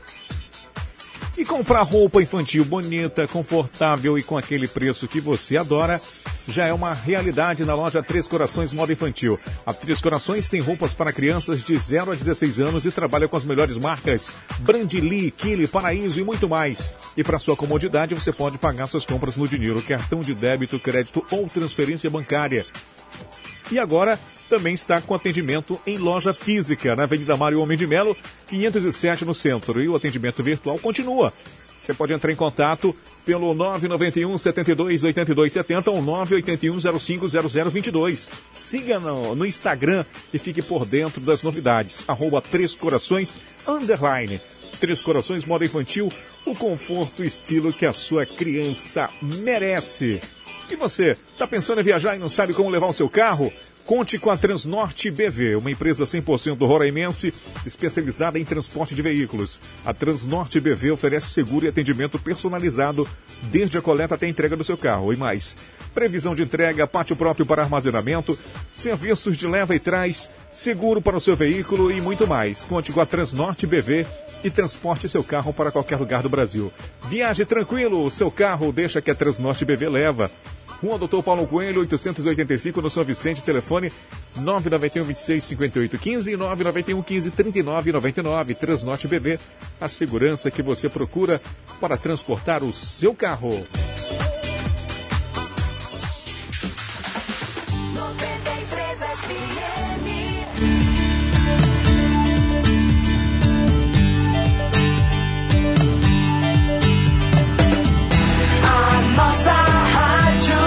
E comprar roupa infantil bonita, confortável e com aquele preço que você adora, já é uma realidade na loja Três Corações Moda Infantil. A Três Corações tem roupas para crianças de zero a dezesseis anos e trabalha com as melhores marcas Brandly, Kili, Paraíso e muito mais. E para sua comodidade, você pode pagar suas compras no dinheiro, cartão de débito, crédito ou transferência bancária. E agora também está com atendimento em loja física, na Avenida Mário Homem de Melo, quinhentos e sete, no centro. E o atendimento virtual continua. Você pode entrar em contato pelo nove nove um, sete dois, oito dois sete zero ou nove oito um, zero cinco zero zero dois dois. Siga no, no Instagram e fique por dentro das novidades. Arroba Três Corações, underline. Três Corações Moda Infantil, o conforto e estilo que a sua criança merece. E você, está pensando em viajar e não sabe como levar o seu carro? Conte com a Transnorte B V, uma empresa cem por cento roraimense especializada em transporte de veículos. A Transnorte B V oferece seguro e atendimento personalizado desde a coleta até a entrega do seu carro e mais. Previsão de entrega, pátio próprio para armazenamento, serviços de leva e trás, seguro para o seu veículo e muito mais. Conte com a Transnorte B V e transporte seu carro para qualquer lugar do Brasil. Viaje tranquilo, o seu carro deixa que a Transnorte B V leva. Rua Doutor Paulo Coelho, oitocentos e oitenta e cinco, no São Vicente, telefone nove nove um, vinte e seis, cinquenta e oito quinze e nove nove um, quinze, trinta e nove noventa e nove. Transnorte B V, a segurança que você procura para transportar o seu carro. A nossa rádio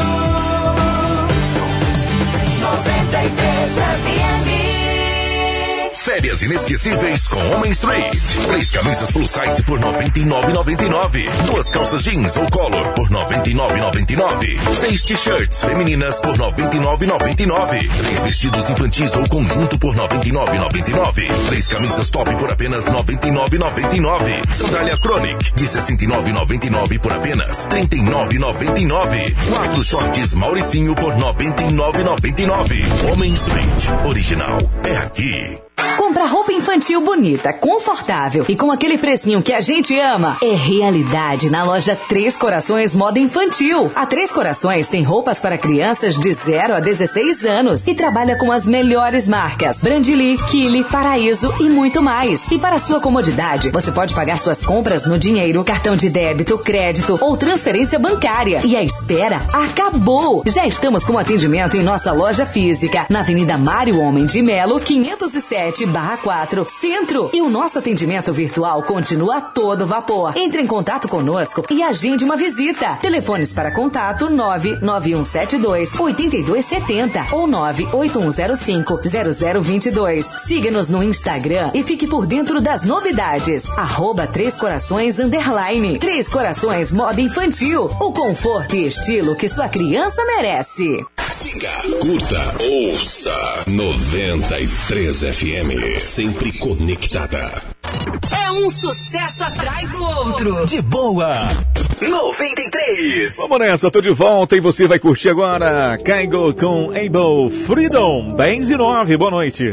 noventa e três F M. Férias inesquecíveis com Homem Street. Três camisas plus size por noventa e nove reais e noventa e nove centavos. Duas calças jeans ou color por noventa e nove reais e noventa e nove centavos. Seis t-shirts femininas por noventa e nove reais e noventa e nove centavos. Três vestidos infantis ou conjunto por noventa e nove reais e noventa e nove centavos. Três camisas top por apenas noventa e nove reais e noventa e nove centavos. Sandália Chronic de sessenta e nove reais e noventa e nove centavos por apenas trinta e nove reais e noventa e nove centavos. Quatro shorts Mauricinho por noventa e nove reais e noventa e nove centavos. Homem Street. Original é aqui. Comprar roupa infantil bonita, confortável e com aquele precinho que a gente ama é realidade na loja Três Corações Moda Infantil. A Três Corações tem roupas para crianças de zero a dezesseis anos e trabalha com as melhores marcas Brandly, Kili, Paraíso e muito mais. E para sua comodidade, você pode pagar suas compras no dinheiro, cartão de débito, crédito ou transferência bancária. E a espera acabou! Já estamos com atendimento em nossa loja física, na Avenida Mário Homem de Melo, quinhentos e sete barra quatro, Centro. E o nosso atendimento virtual continua a todo vapor. Entre em contato conosco e agende uma visita. Telefones para contato nove nove um sete dois, oito dois sete zero ou nove oito um zero cinco, zero zero dois dois. Siga-nos no Instagram e fique por dentro das novidades. Arroba Três Corações Underline. Três Corações Moda Infantil. O conforto e estilo que sua criança merece. Siga, curta, ouça noventa e três F M, sempre conectada. É um sucesso atrás do outro. De boa, noventa e três. Vamos nessa, tô de volta e você vai curtir agora Kygo com Able Freedom, dez e nove, boa noite.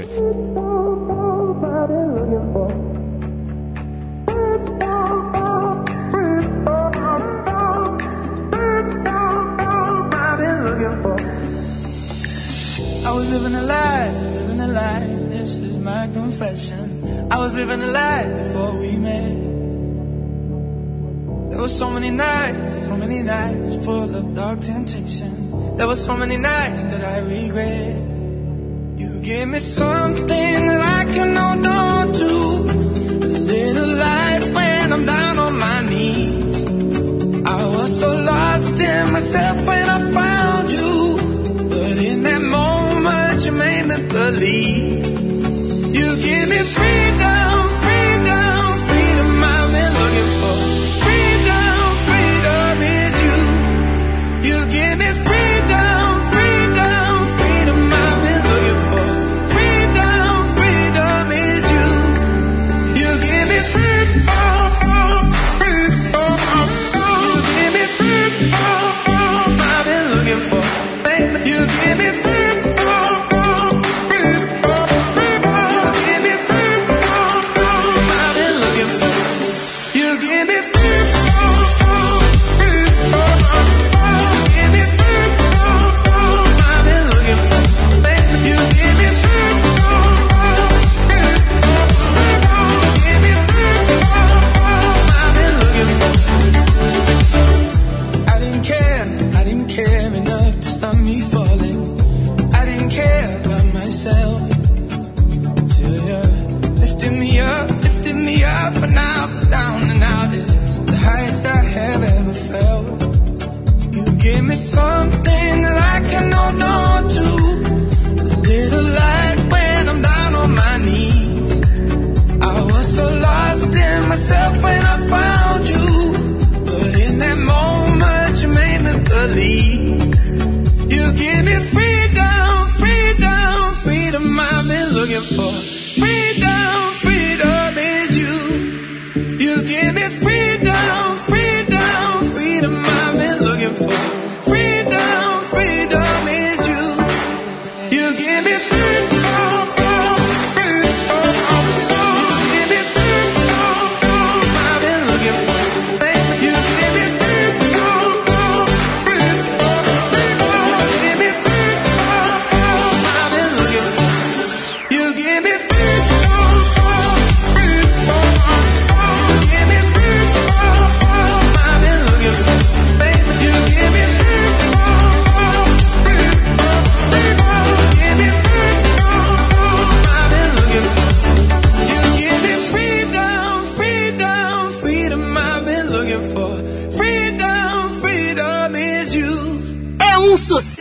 I was living a lie, living a lie, this is my confession. I was living a lie before we met. There were so many nights, so many nights full of dark temptation. There were so many nights that I regret. You gave me something that I can hold on to, a little light when I'm down on my knees. I was so lost in myself when I found you, but in that moment you made me believe. You give me freedom, freedom,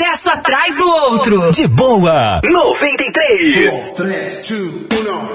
sucesso atrás do outro. De boa, noventa e três. três, dois, um.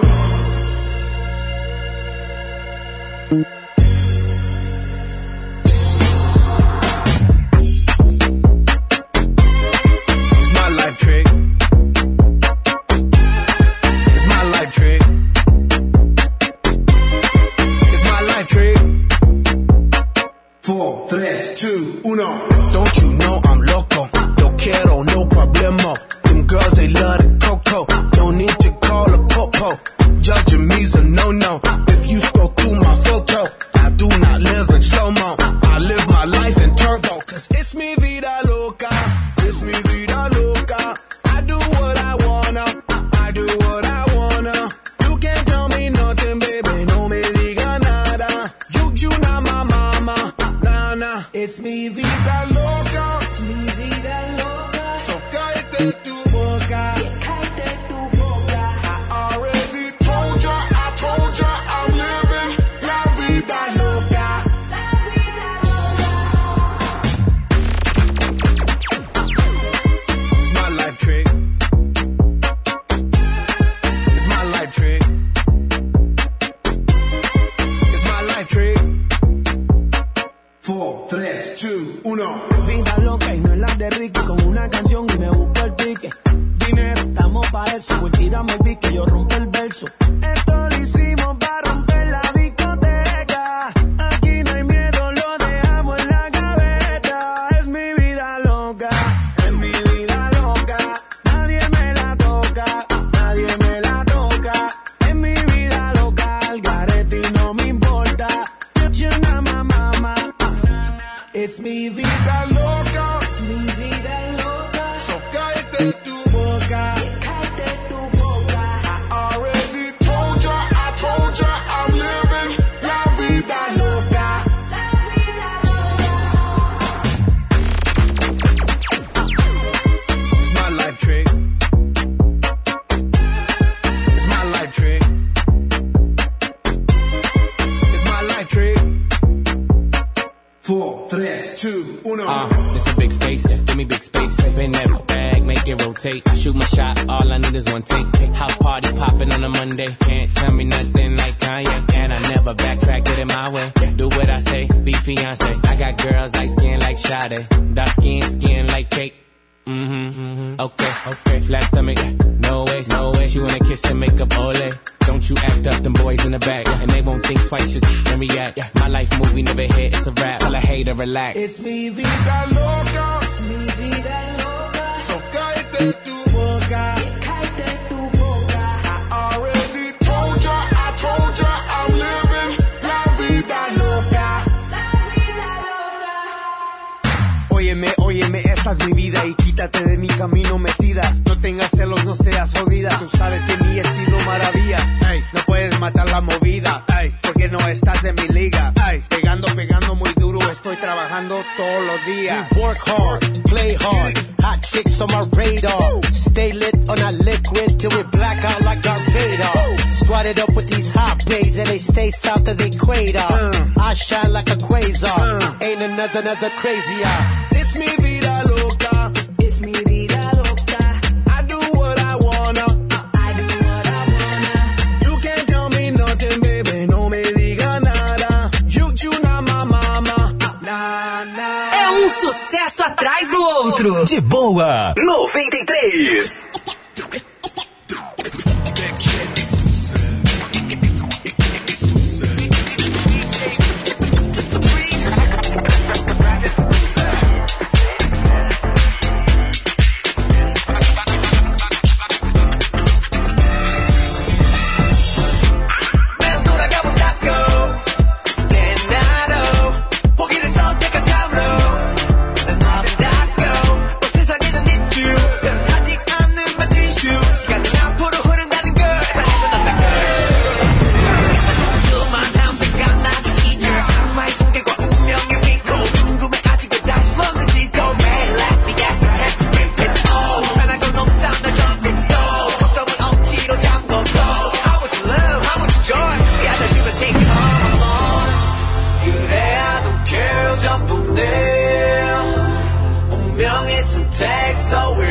four, three, two, one. Don't you know I'm loco? No quiero, no problemo. Them girls, they love the coco. Don't need to call a popo. Judging me's a no-no. If you scroll through my photo, I do not live in slow-mo. I live my life in turbo. Cause it's mi vida loca. It's mi vida loca. I do what I wanna. I do what I wanna. You can't tell me nothing, baby. No me diga nada. You, you not my mama. It's mi vida loca. It's mi vida loca. So cállate tu boca. Cállate tu boca. I already told ya, I told ya, I'm living la vida loca. La vida loca. It's my life trick. It's my life trick. It's my life trick. four, three, two, one. Vida loca y no es la de Ricky. Con una canción y me busco el pique. Dinero, estamos pa' eso. Pues tírame el pique, yo rompo el verso. Esto lo hicimos para romper la discoteca. Aquí no hay miedo, lo dejamos en la gaveta. Es mi vida loca, es mi vida loca. Nadie me la toca, nadie me la toca. Es mi vida loca, al garete y no me importa. Yo na mamá. It's mi vida loca. It's mi vida loca. So cállate tu boca. Cállate tu boca. I already told ya, I told ya, I'm living la vida loca. La vida loca. It's my life trick. It's my life trick. It's my life trick. Four, three, two, one. Uh, it's a big face, give me big space. Spin that bag, make it rotate. I shoot my shot, all I need is one take. House party popping on a Monday. Can't tell me nothing like Kanye. And I never backtrack, get it my way. Do what I say, be fiance. I got girls like skin like Sade. Dark skin, skin like cake. Mm-hmm, mm-hmm. Okay, okay. Flat stomach, no way, no way. She wanna kiss and make up, ole. Don't you act up, them boys in the back. And they won't think twice, just let me react. My life movie never hit, it's a rap. Tell a hater, relax. It's mi vida loca. It's mi vida loca. So cállate tu boca. Cállate tu boca. I already told ya, I told ya, I'm living la vida loca. La vida loca. Óyeme, óyeme, esta es mi vida y quítate de mi camino metida. No tengas celos, no seas jodida. Tú sabes que mi estilo maravilla. Ey, no puedes matar la movida. Ey, porque no estás en mi liga. Ey, pegando, pegando muy duro. Estoy trabajando todos los días. Work hard, play hard. Hot chicks on my radar. Stay lit on a liquid till we black out like Darth Vader. Squatted up with these hot bays and they stay south of the equator. Uh, I shine like a quasar. Uh, Ain't another, another crazier. It's mi vida loca. It's mi vida loca. I do what I wanna. I do what I wanna. You can't tell me nothing, baby. No me diga nada. You, you not my mama. Nah, nah. É um sucesso atrás do outro. De boa, noventa e três. 아직 않는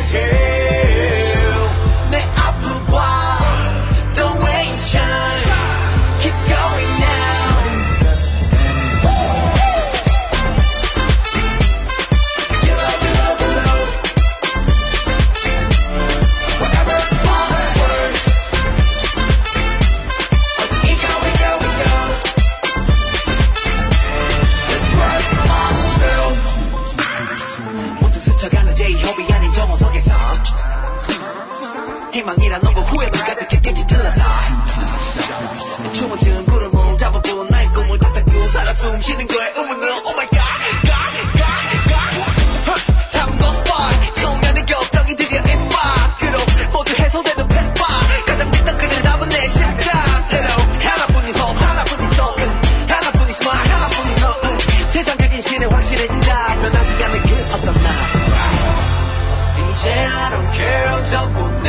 heal. 내 앞을 봐, the way you shine. Keep going now. Get up, get up, get up. Whatever forward. We go, we go, we go. Just trust myself. 모두 스쳐가는 제이홉이 아닌 정호석에서 희망이란 너고 후회만 가득해 왠지 들렀다. 춤은 든 구름을 잡아본 나의 꿈을 닦고 살아 숨 쉬는 거에 의문은 Oh my God, God, God, God. Time goes by 소년의 격정이 드디어 in 밖으로 모두 해소되는 패스바 가장 빛난 그늘 담은 내 심장으로 하나뿐인 hope 하나뿐인 soul 하나뿐인 smile 하나뿐인 너 세상 그 진실에 확실해진다 변하지 않는 그 어떤 나 이제 I don't care 전부 내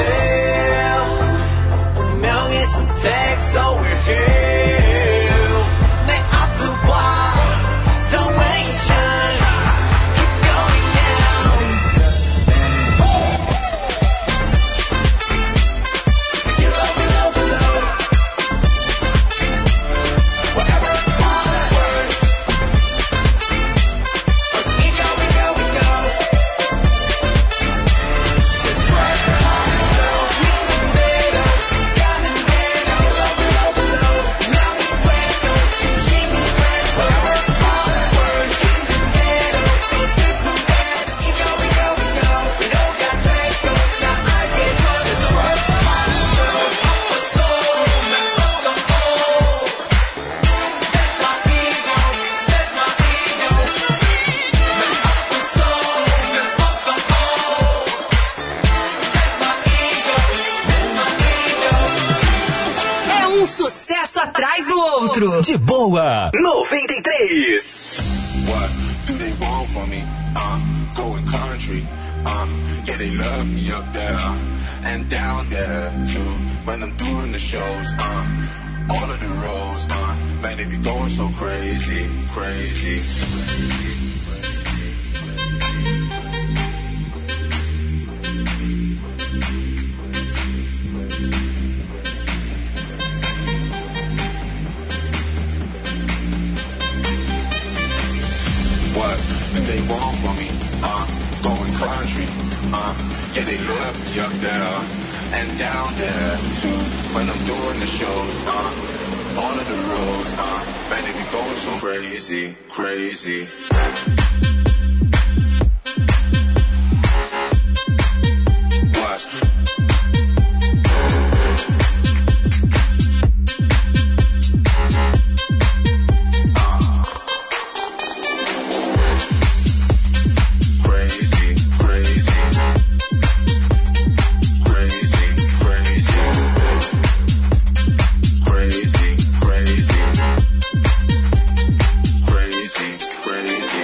운명의 선택 so we're here 내 앞을 봐 the way you shine keep going now get up get up get up whatever forward we go we go we go just trust myself 믿는 대로 가는 대로 love love love 명이 되고 중심이 돼서 whatever forward 힘든 대로 또 슬픈 대로 we go we go we go 위로가 되고 나 알게 돼 just trust myself 아파서 난 oh no oh that's my ego that's my ego 난 아파서 난 oh no oh that's my ego that's my ego É um sucesso atrás do outro. De boa, noventa e três. What do they want from me? Uh, going country. Uh, yeah, they love me up there and down there too. When I'm doing the shows, uh, all of the roads, uh, man, they be going so crazy, crazy. What do they want from me? Uh, going country. Uh, yeah, they love me up there and down there too. When I'm doing the shows, uh, all of the roads, uh, man, they be going so crazy, crazy. What? Crazy, crazy, crazy, crazy, crazy, crazy, crazy, crazy.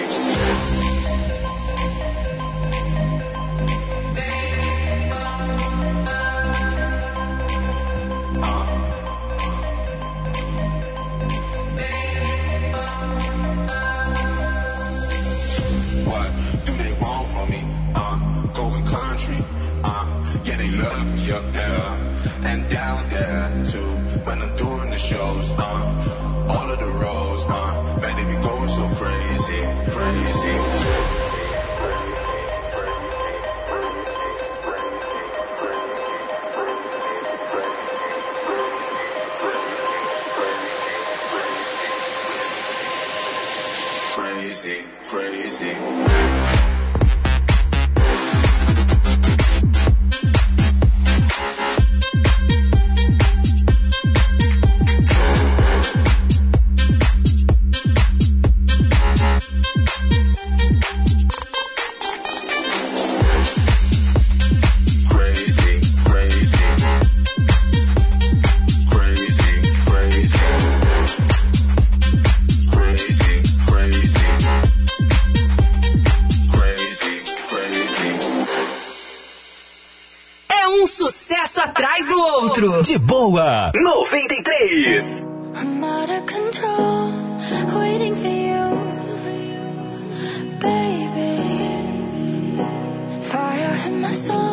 What do they want from me? Uh, going country. Uh, yeah, they love me up there and down there too. When I'm doing the shows, uh, all of the roads, uh, man, they be going so crazy, crazy. Crazy, crazy. Crazy, crazy. Crazy, crazy. Crazy, crazy. Crazy, crazy. É um sucesso atrás do outro. De boa, noventa e três. I'm out of control, waiting for you, baby. Fire in my soul.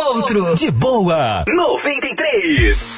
outro. De boa, noventa e três.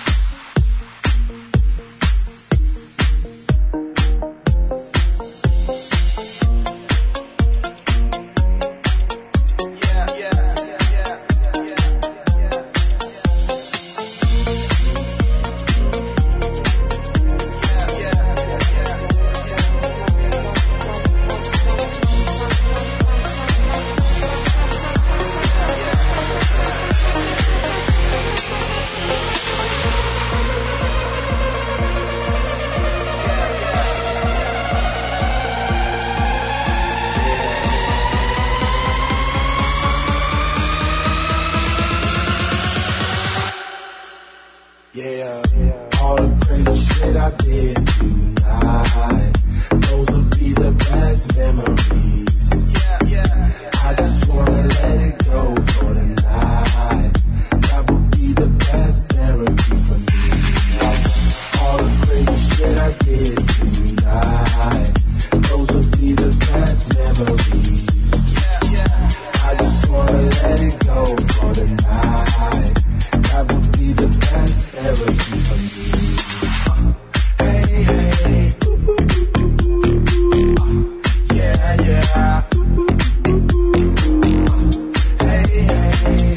Yeah, all the crazy shit I did tonight, those will be the best memories. I just wanna let it go for the night. That would be the best therapy for me. All the crazy shit I did tonight, those will be the best memories. I just wanna let it go for the night. That would be the best therapy for me. Hey, hey, yeah, yeah. Hey, hey,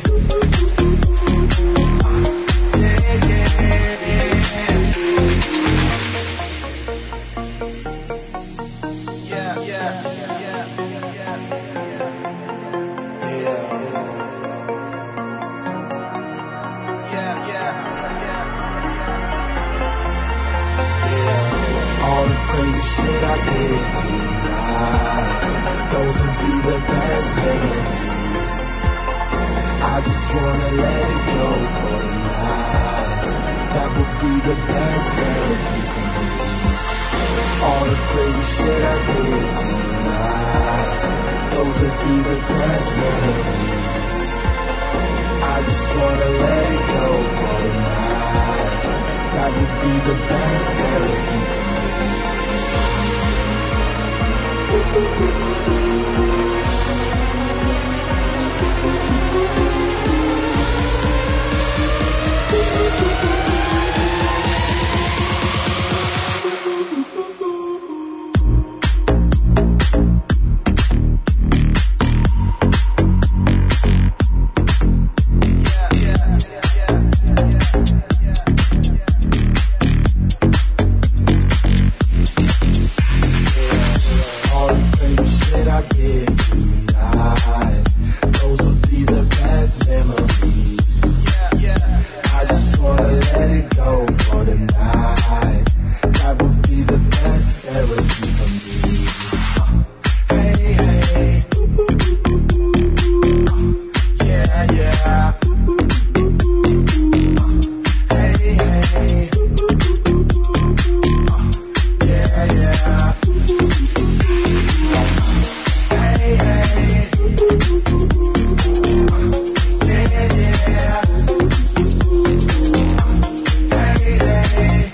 yeah, yeah, yeah, yeah, yeah, yeah. All the crazy shit I did tonight, those would be the best memories. I just wanna let it go for the night. That would be the best therapy for me. All the crazy shit I did tonight, those would be the best memories. I just wanna let it go for the night. That would be the best therapy for me. All the crazy shit I did tonight, those would be the best memories. I just wanna let it go for the night. That would be the best therapy for me. Hey, hey, yeah, yeah. Hey, hey, yeah, yeah. Hey, hey, yeah, yeah. Hey, hey,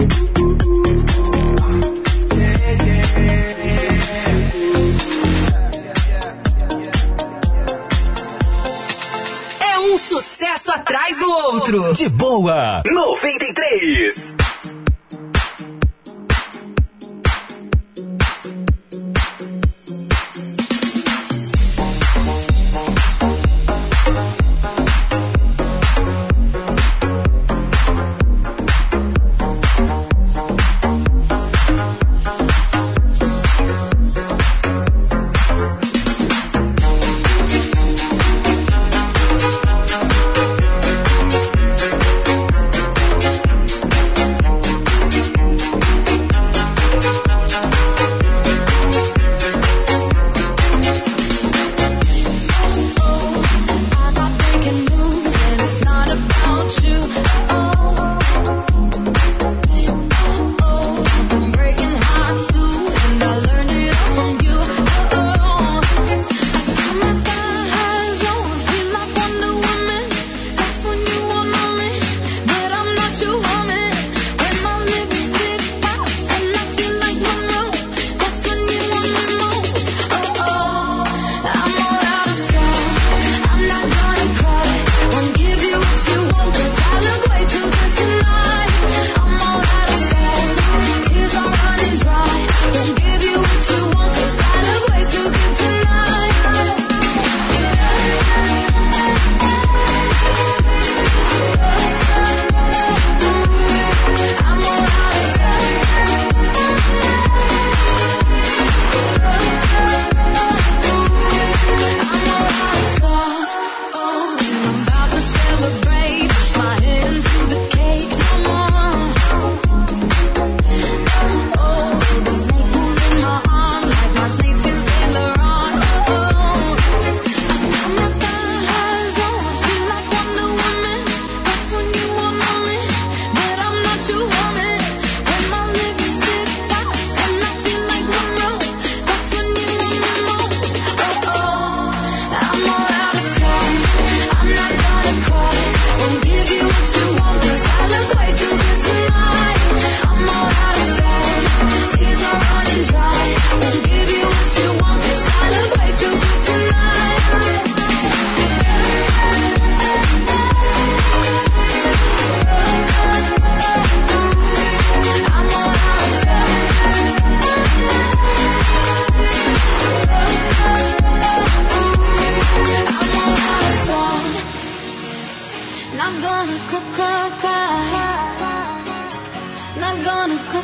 É um sucesso atrás do outro. De boa, noventa e três. yeah.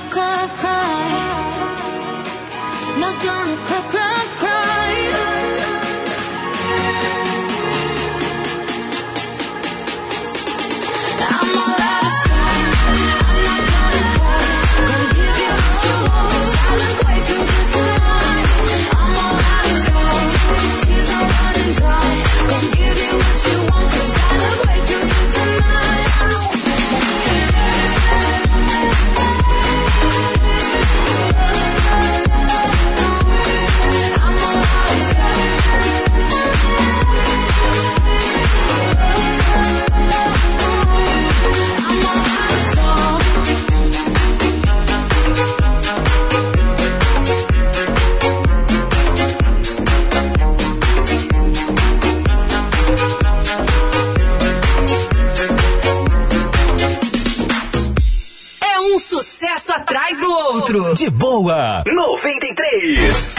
cry, cry. Not gonna cry, cry, cry. I'm all out of sight. I'm not gonna cry. Gonna give you what you want, 'cause I look way too good tonight. I'm all out of sight. Tears are running dry. Gonna give you what you want, 'cause I look way too good tonight. É um sucesso atrás do outro. De boa, noventa e três.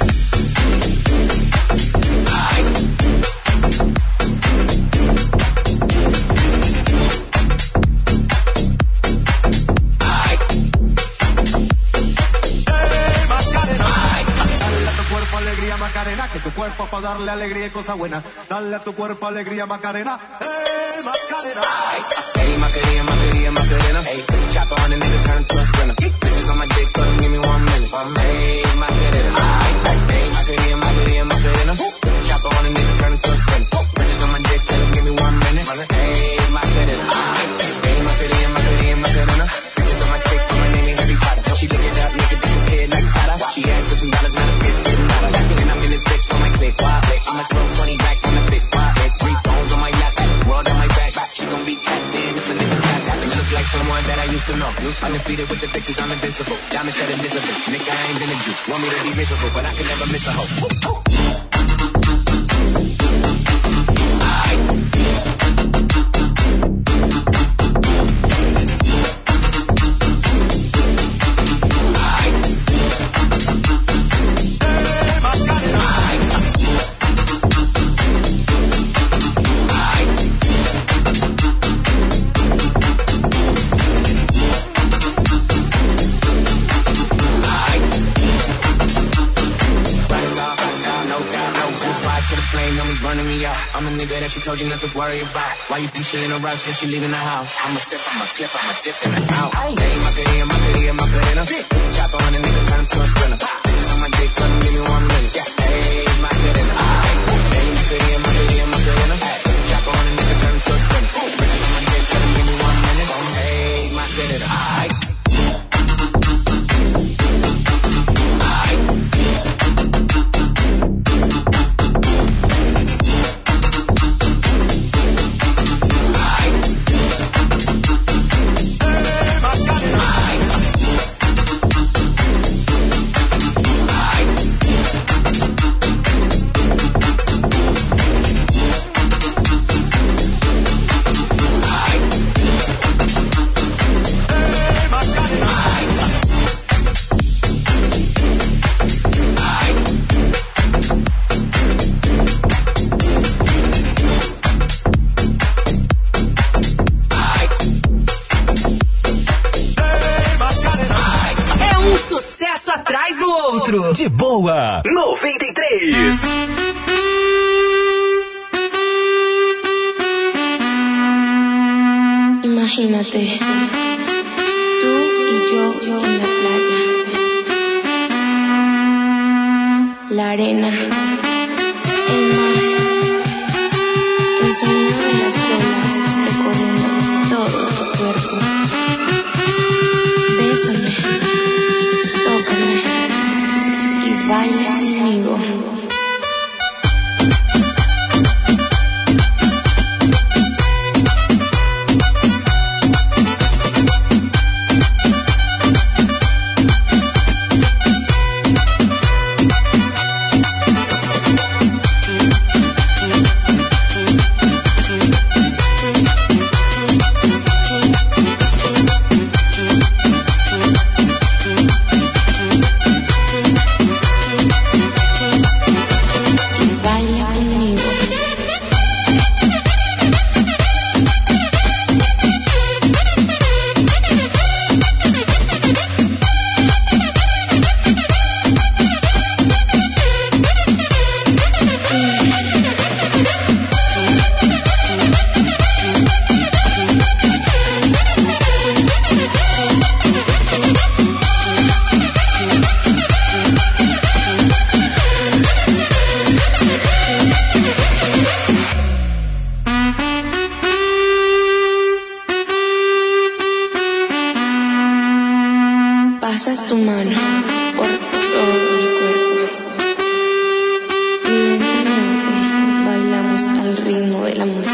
Alegría Macarena, que tu cuerpo para darle alegría y cosa buena. Dale a tu cuerpo alegría Macarena. Hey Macarena. Hey, Macarena, Macarena, Macarena. Hey, put the chopper on the nigga, turn to a sprinter. Bitches on my dick, tell them give me one minute. Hey, Macarena. Hey, Macarena, Macarena, Macarena. Put the chopper on the nigga, turn to a sprinter. Bitches on my dick, tell them give me one minute. Hey, Macarena. Hey, Macarena, Macarena, Macarena. Bitches on my stick, put my name in Harry Potter. She lick it up, nigga disappear like Tata. She asked for some dollars, not a bitch, didn't matter. And I'm in this bitch for my click. I'ma throw twenty racks in the big spot. Three phones on my yacht, world on my back. She gon' be tapped in if a nigga tap tap. You look like someone that I used to know. Undefeated with the bitches, I'm invincible. Diamond said invisible. Nigga, I ain't been a juice. Want me to be miserable, but I can never miss a hoe. I'm a nigga that she told you not to worry about. Why you think she in a rush when she leaving the house? I'ma sip, I'ma clip, I'ma dip in and out. Hey, Macarena, Macarena, Macarena. Chopper on a nigga, turn him to a sprinter. Bitches on my dick, tell him give me one minute. Hey, Macarena. Hey, Macarena, Macarena, Macarena. Chopper on a nigga, turn him to a sprinter. Bitches on my dick, tell him give me one minute. Hey, Macarena. Aight. Atrás do outro. De boa, noventa e três. Imagínate, tú y yo, yo en la playa, la arena, el mar, el sonido de las olas recorriendo todo tu cuerpo. Bésame, tócame y baila conmigo. Pasa su mano por todo el cuerpo y lentamente bailamos al ritmo de la música.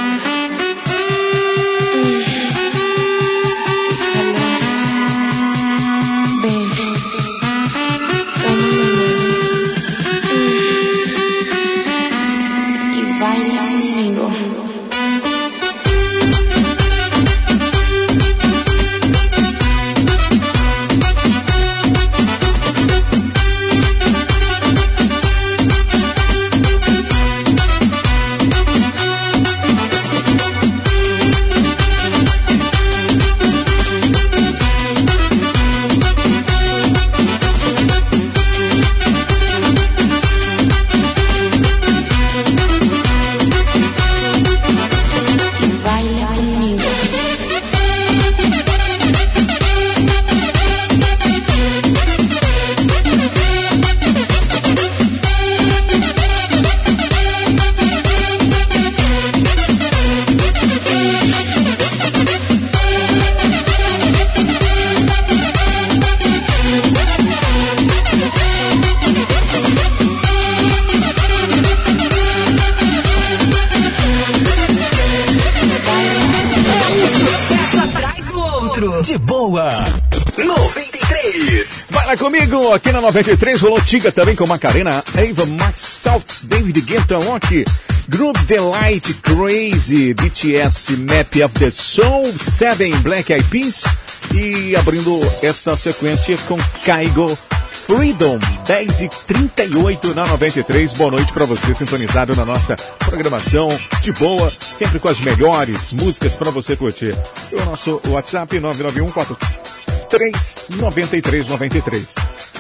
De boa. noventa e três. Vai lá comigo, aqui na noventa e três, rolou Tiga também com Macarena, Ava Max Salts, David Guetta, Loki, Group Delight, Crazy, B T S, Map of the Soul, Seven, Black Eyed Peas, e abrindo esta sequência com Kygo, Freedom, dez e trinta e oito na noventa e três. Boa noite pra você, sintonizado na nossa programação de boa, sempre com as melhores músicas pra você curtir. E o nosso WhatsApp nove nove um quatro três nove três nove três.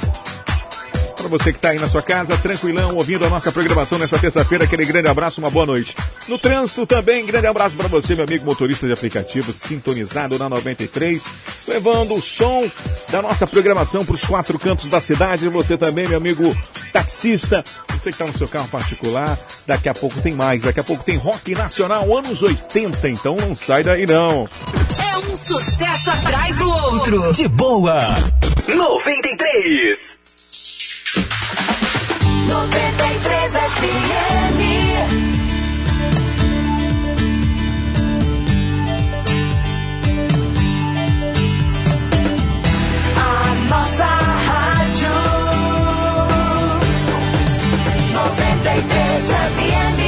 Para você que está aí na sua casa, tranquilão, ouvindo a nossa programação nessa terça-feira, aquele grande abraço, uma boa noite. No trânsito também, grande abraço para você, meu amigo motorista de aplicativo, sintonizado na noventa e três, levando o som da nossa programação para os quatro cantos da cidade. Você também, meu amigo taxista, você que está no seu carro particular, daqui a pouco tem mais, daqui a pouco tem rock nacional, anos oitenta, então não sai daí não. É um sucesso atrás do outro. De boa, noventa e três. noventa e três F M. A nossa rádio noventa e três F M.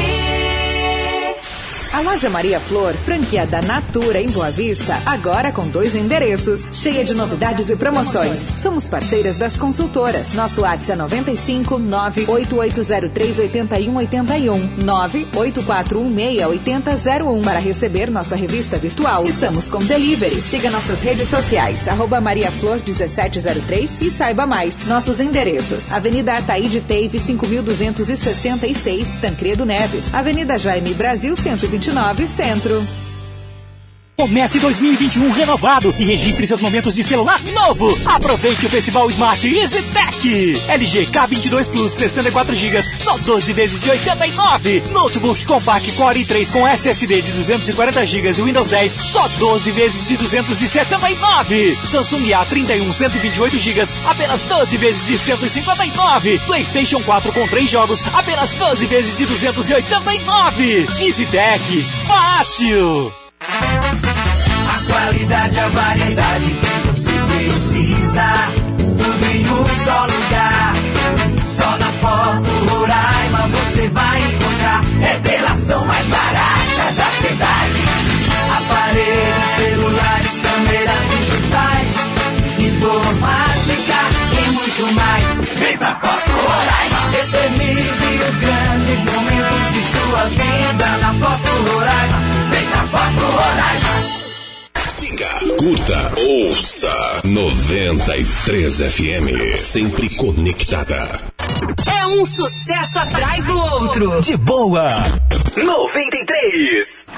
A loja Maria Flor, franqueada Natura em Boa Vista, agora com dois endereços, cheia de novidades e promoções. Somos parceiras das consultoras. Nosso WhatsApp é noventa e cinco, nove oito oito zero três, oito um oito um, nove oito quatro um seis, oito zero zero um. Para receber nossa revista virtual, estamos com delivery. Siga nossas redes sociais, arroba Maria Flor dezessete zero três e saiba mais. Nossos endereços: Avenida Ataíde Teive, cinco mil duzentos e sessenta e seis, Tancredo Neves. Avenida Jaime Brasil, cento e vinte e nove, Centro. Comece dois mil e vinte e um renovado e registre seus momentos de celular novo. Aproveite o Festival Smart EasyTech. L G K vinte e dois Plus, sessenta e quatro gigas, só doze vezes de oitenta e nove. Notebook Compact Core i três com S S D de duzentos e quarenta gigas e Windows dez, só doze vezes de duzentos e setenta e nove. Samsung A trinta e um, cento e vinte e oito gigas, apenas doze vezes de cento e cinquenta e nove. PlayStation quatro com três jogos, apenas doze vezes de duzentos e oitenta e nove. EasyTech, fácil. A qualidade, a variedade que você precisa, tudo em um só lugar. Só na Foto Roraima você vai encontrar revelação mais barata da cidade. Aparelhos, celulares, câmeras digitais, informática e muito mais. Vem pra Foto Roraima. Eternize os grandes momentos de sua vida na Foto Roraima. Vem pra Foto Roraima. Curta, ouça noventa e três F M, sempre conectada. É um sucesso atrás do outro. De boa, noventa e três.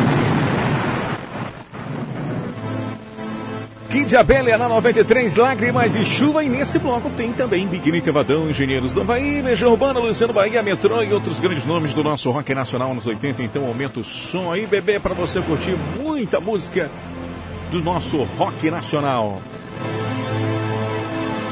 Kid Abelha na noventa e três, Lágrimas e Chuva. E nesse bloco tem também Biquíni Cavadão, Engenheiros do Havaí, Legião Urbana, Luciano Bahia, Metrô e outros grandes nomes do nosso rock nacional nos oitenta. Então aumenta o som aí, bebê, pra você curtir muita música do nosso rock nacional.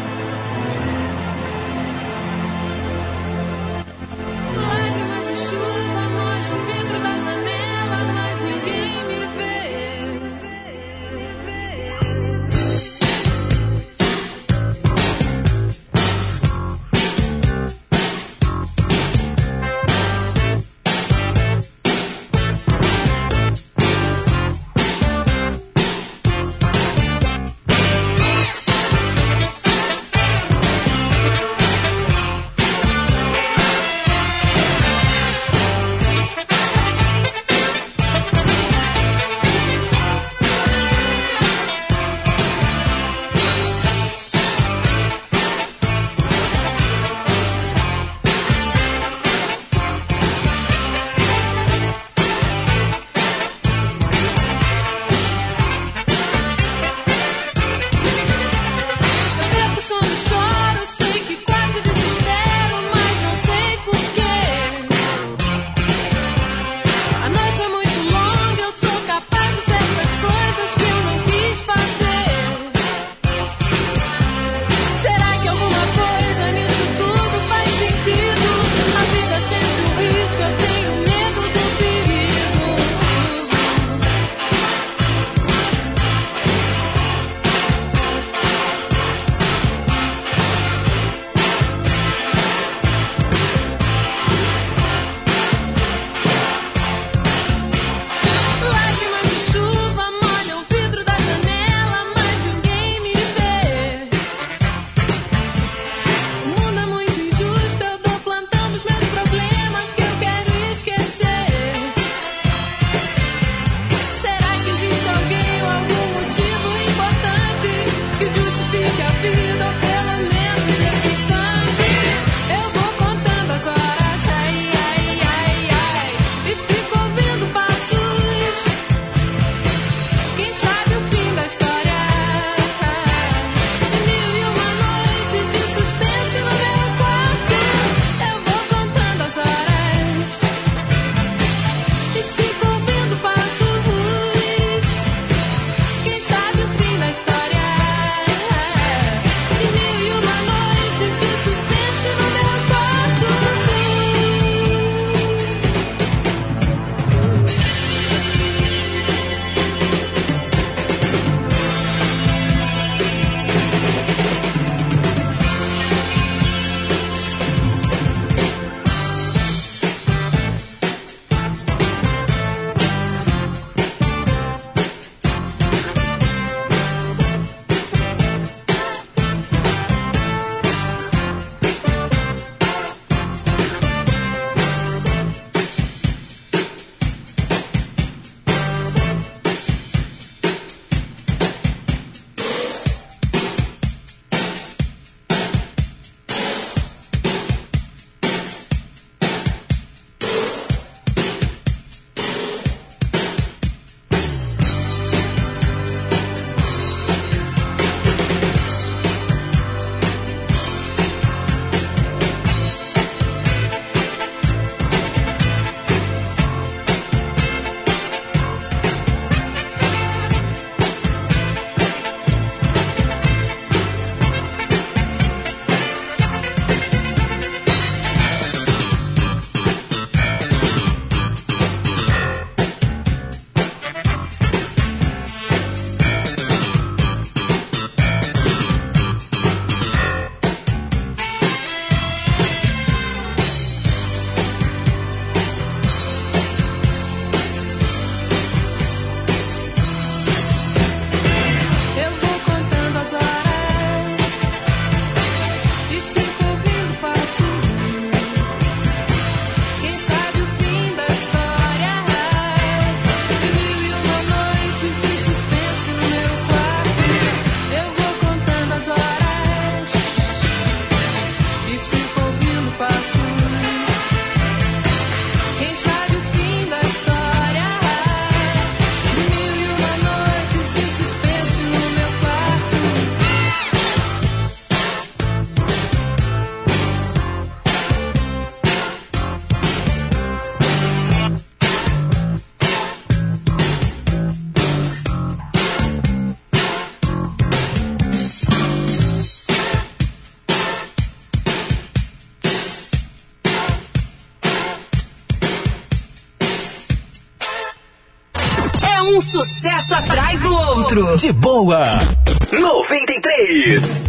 sucesso atrás do outro. De boa. noventa e três.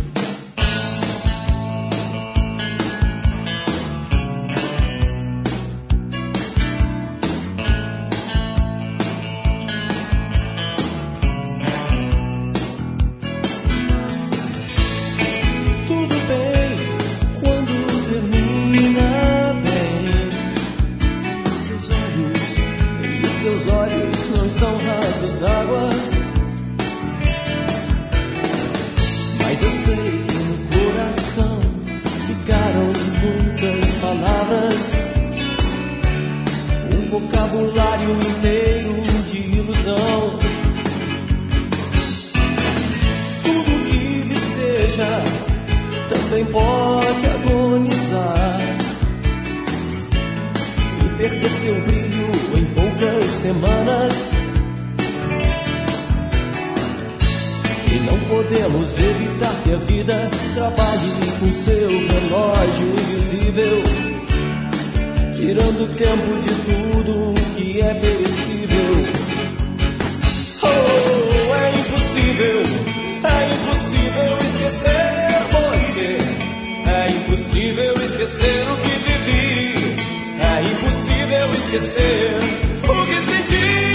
Tudo bem quando termina bem. Seus olhos e seus olhos não estão rasos d'água. Mas eu sei que no coração ficaram muitas palavras, um vocabulário inteiro de ilusão. Tudo que deseja também pode agonizar e perder seu brilho em poucas semanas. E não podemos evitar que a vida trabalhe com seu relógio invisível, tirando tempo de tudo que é perecível. Oh, é impossível, é impossível esquecer você. É impossível esquecer o que vivi. É impossível esquecer o que senti.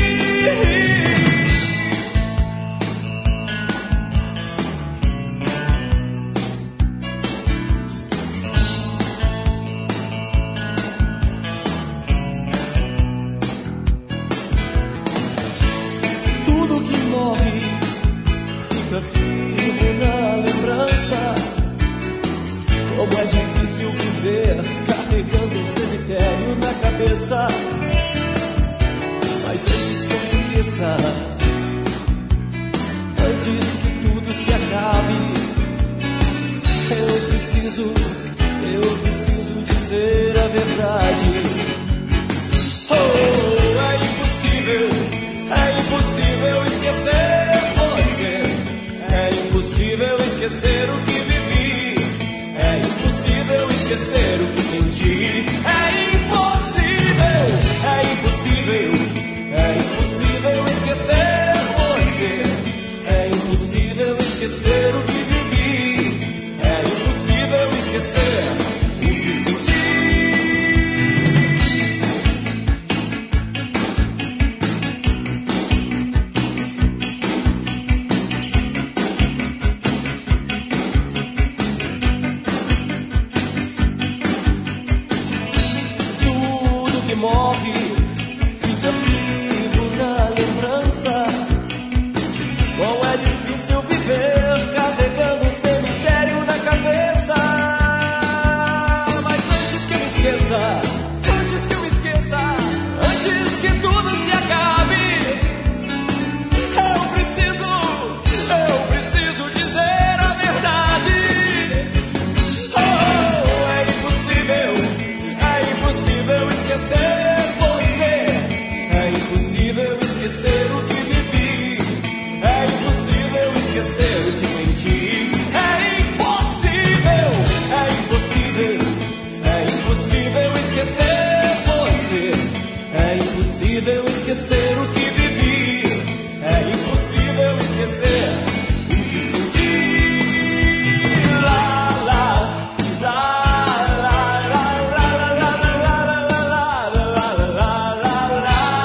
Tudo que morre fica vivo na lembrança. Como é difícil viver carregando um cemitério na cabeça. Mas antes que eu esqueça, antes que tudo se acabe, eu preciso, eu preciso dizer a verdade. Oh, é impossível, é impossível esquecer você. É impossível esquecer o que vivi. É impossível esquecer o que senti. É impossível, é impossível, é impossível esquecer você. É impossível esquecer o que vivi. É impossível esquecer o que senti. Tudo que morre fica vivo na lembrança. Como é difícil viver carregando um cemitério na cabeça. Mas antes que eu me esqueça, antes que eu me esqueça, antes que tudo se acabe, eu preciso, eu preciso dizer a verdade. Oh, é impossível, é impossível esquecer você. É impossível esquecer o que vivi. É impossível esquecer o que senti. É impossível, é impossível, é impossível esquecer você. É impossível esquecer o que vivi. É impossível esquecer o que senti. Lá, lá, lá, lá, lá, lá, lá, lá, lá, lá, lá, lá, lá,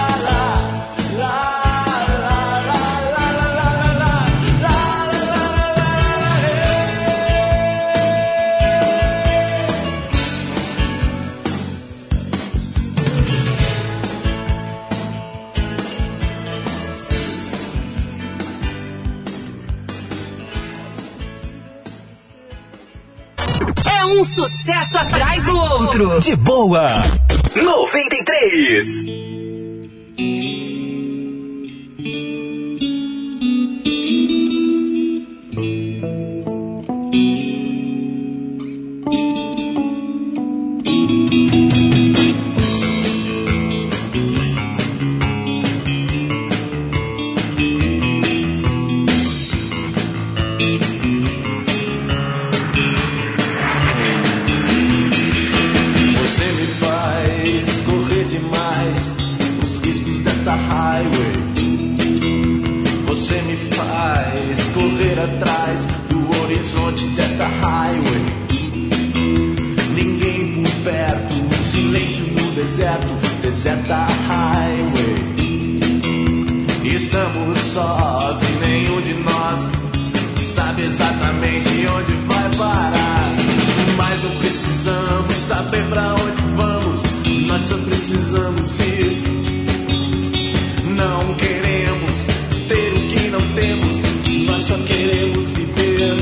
É um sucesso atrás do outro. De boa. noventa e três. Você me faz correr demais os riscos desta highway. correr atrás do horizonte desta highway. Ninguém por perto, silêncio no deserto, deserta highway. Estamos sós e nenhum de nós sabe exatamente onde vai parar. Mas não precisamos saber pra onde vamos, nós só precisamos ir. Não queremos ter o que não temos, nós só queremos viver.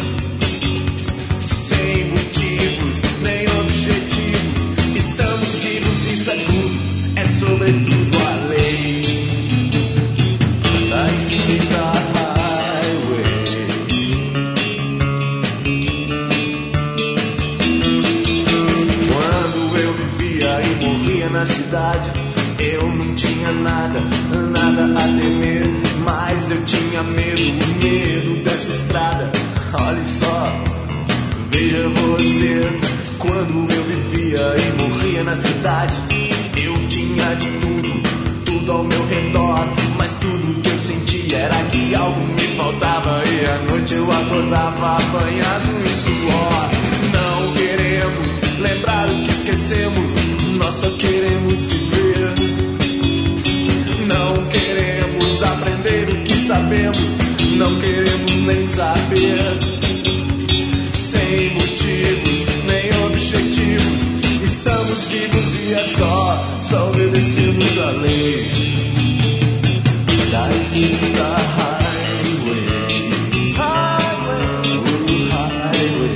Sem motivos, nem objetivos, estamos vivos, isso é tudo, é sobretudo a lei da infinita highway. Quando eu vivia e morria na cidade, eu não tinha nada, nada a temer, mas eu tinha medo, medo dessa estrada. Olha só, veja você, quando eu vivia e morria na cidade, eu tinha de tudo, tudo ao meu redor, mas tudo que eu sentia era que algo me faltava e à noite eu acordava apanhado em suor. Não queremos lembrar o que esquecemos, nós só queremos viver. Não queremos aprender o que sabemos, não queremos nem saber. Sem motivos, nem objetivos, estamos vivos e é só, só obedecemos a lei da infinita highway. Highway, highway.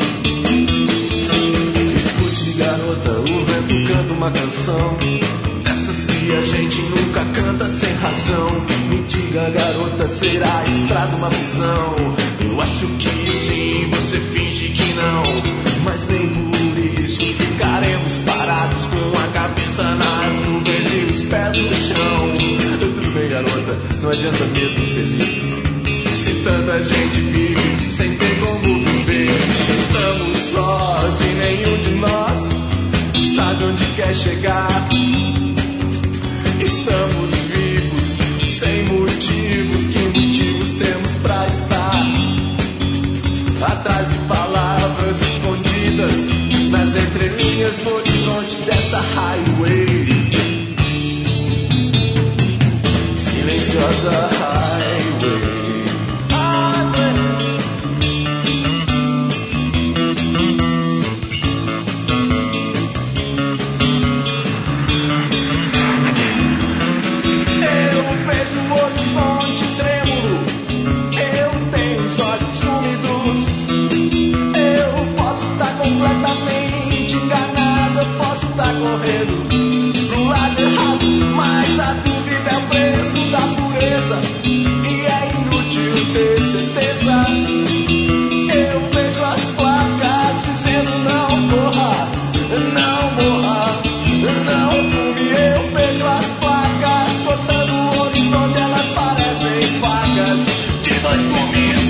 Escute, garota, o vento canta uma canção dessas que a gente nunca canta sem razão. Me diga, garota, será a estrada uma prisão? Eu acho que sim, você finge que não, mas nem por isso ficaremos parados com a cabeça nas nuvens e os pés no chão. Tudo bem, garota, não adianta mesmo ser livre se tanta gente vive sem ter como viver. Estamos sós e nenhum de nós sabe onde quer chegar. Estamos vivos, sem motivos, que motivos temos pra estar atrás de palavras escondidas nas entrelinhas no horizonte dessa highway. Silenciosa highway. Completamente enganado, eu posso estar correndo pro lado errado, mas a dúvida é o preço da pureza e é inútil ter certeza. Eu vejo as placas dizendo não corra, não morra, não fume. Eu vejo as placas cortando o horizonte, elas parecem facas de dois gumes.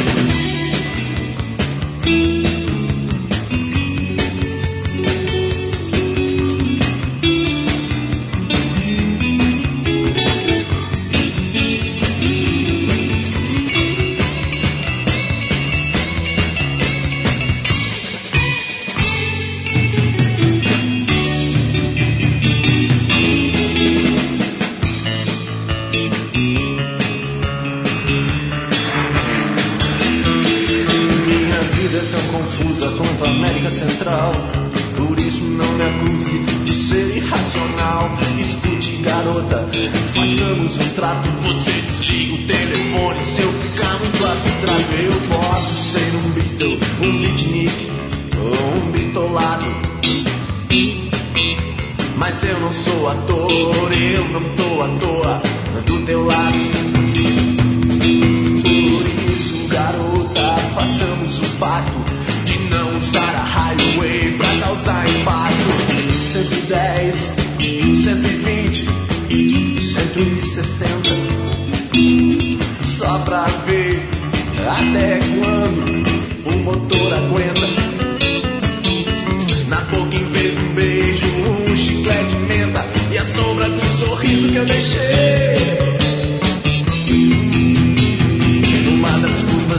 Quanto a América Central, por isso não me acuse de ser irracional. Escute, garota, façamos um trato. Você desliga o telefone se eu ficar muito abstrato. Eu posso ser um Beatle, um beatnik ou um bitolado, mas eu não sou ator, eu não tô à toa do teu lado. Por isso, garota, façamos um pacto de não usar a highway pra causar impacto. Cento e dez, cento e vinte, cento e sessenta, só pra ver até quando o motor aguenta. Na boca em vez de um beijo, um chiclete de menta e a sombra do sorriso que eu deixei numa das curvas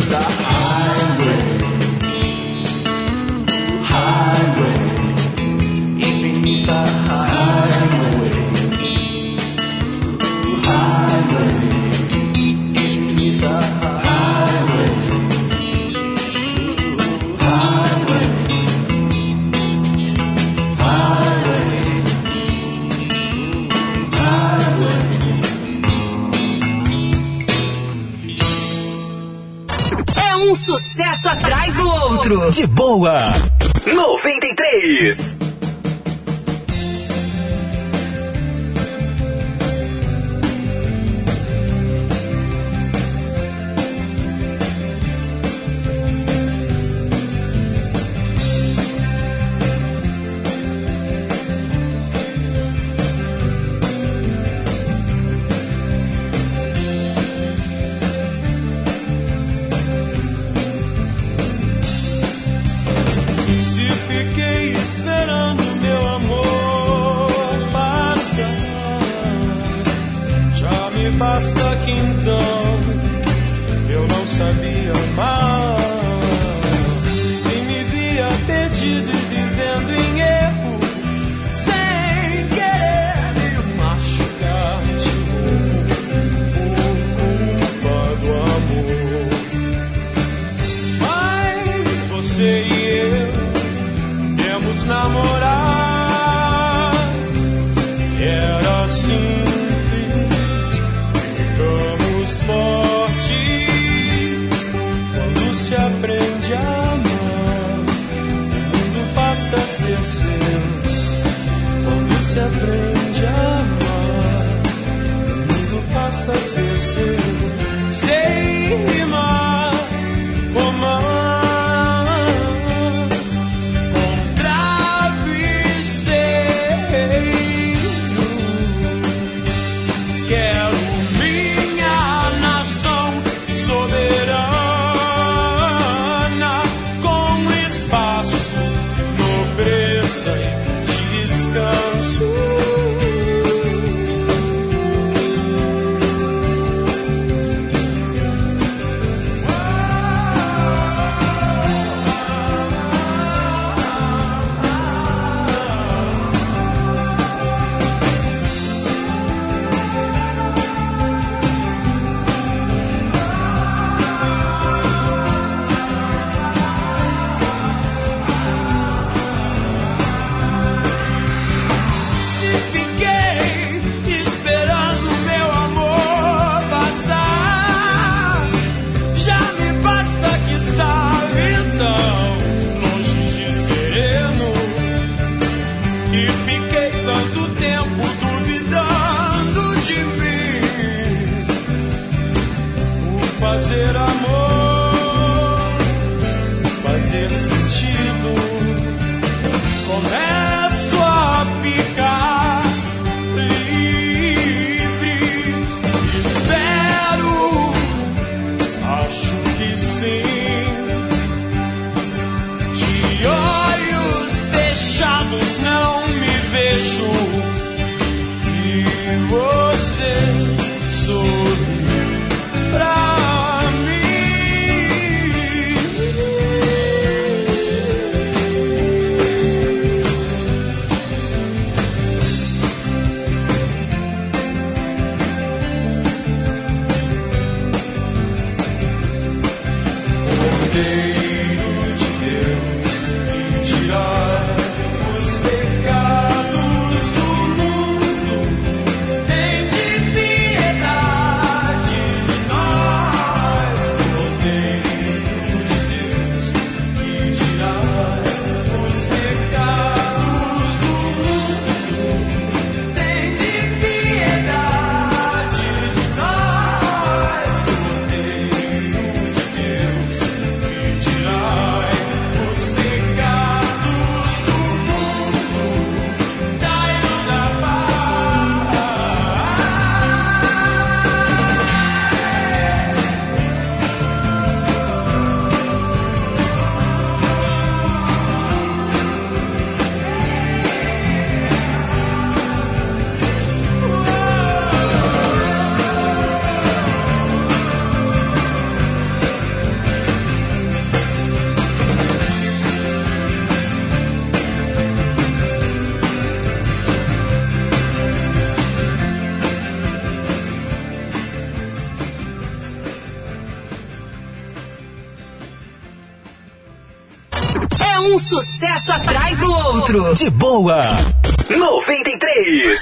um sucesso atrás do outro. De boa. noventa e três. Se fiquei esperando meu amor passar, já me basta que então eu não sabia amar e me via perdido e vivendo em erro, sem querer me machucar de novo por culpa do amor. Mas você e namorar era simples, ficamos fortes quando se aprende a amar. O mundo passa a ser seu quando se aprende a amar. O mundo passa a ser seu sem rimar, romar. Fazer amor, fazer sentido, começo a ficar livre. Espero, acho que sim. De olhos fechados não me vejo e você sorri pra Um sucesso atrás do outro. De boa. noventa e três.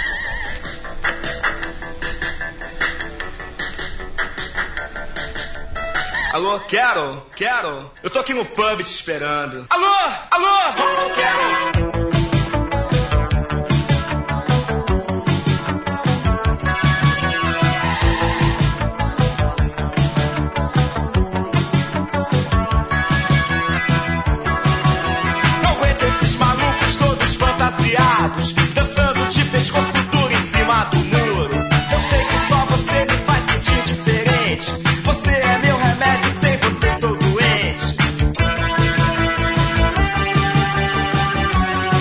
Alô, quero, quero. Eu tô aqui no pub te esperando. Alô, alô, quero. Dançando de pescoço duro em cima do muro. Eu sei que só você me faz sentir diferente. Você é meu remédio, sem você sou doente.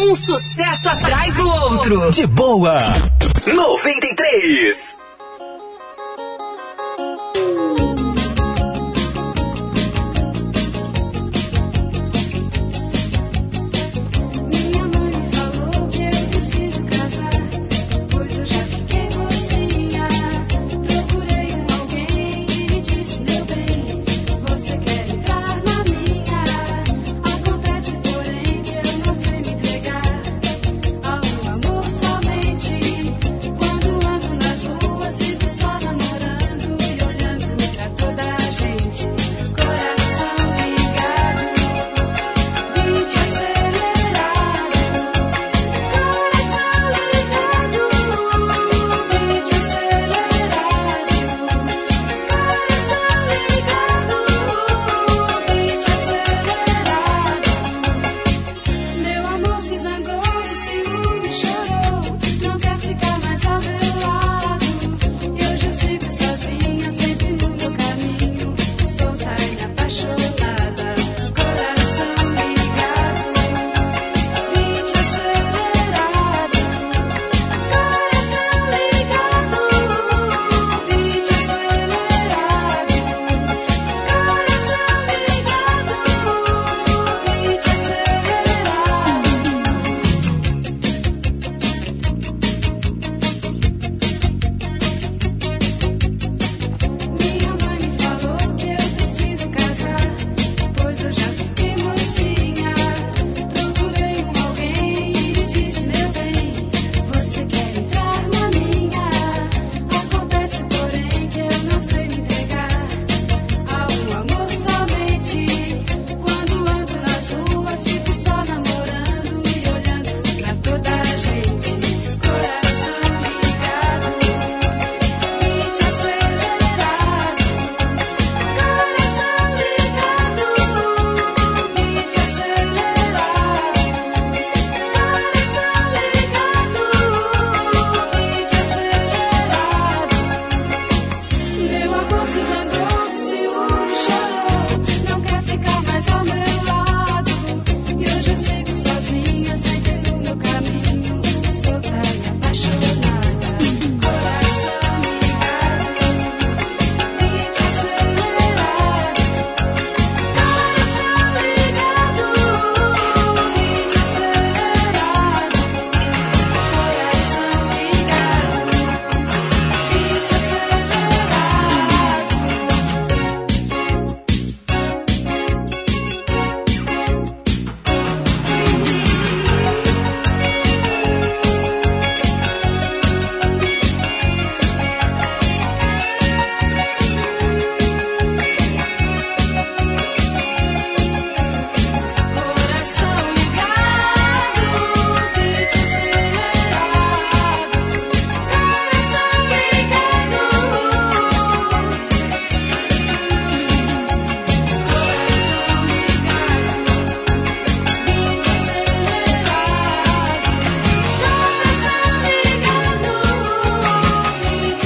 Um sucesso atrás do outro. De boa. noventa e três. Minha mãe falou que eu preciso casar, pois eu já fiquei mocinha. Procurei alguém e me disse, meu bem, você quer entrar na minha? Acontece, porém, que eu não sei me entregar ao amor somente. Quando ando nas ruas, fico só namorando e olhando pra toda a gente. Coração ligado, beat acelerado. Coração ligado, beat acelerado. Coração ligado, beat acelerado. Meu amor se zangou, de ciúme chorou, não quer ficar mais ao meu lado. E hoje eu sigo sozinha, sempre no meu caminho, solta e apaixonada. Coração ligado, beat acelerado. Coração ligado, beat acelerado. Coração ligado, beat Minha mãe me falou que eu preciso casar, pois eu já fiquei mocinha. Procurei um alguém e me disse, meu bem, você quer entrar na minha? Acontece, porém, que eu não sei me entregar ao amor somente. Quando ando nas ruas, fico só namorando e olhando pra toda a gente. Coração ligado, beat acelerado. Coração ligado, beat acelerado. Coração ligado, beat acelerado. Meu amor se zangou, de ciúme chorou, não quer ficar mais ao meu lado. E hoje eu sigo sozinha, sempre no meu caminho, solta e apaixonada. Coração ligado, beat acelerado. Coração ligado, beat acelerado. Coração ligado, beat Coração ligado, beat acelerado. Coração ligado, coração ligado, beat acelerado. Coração ligado, beat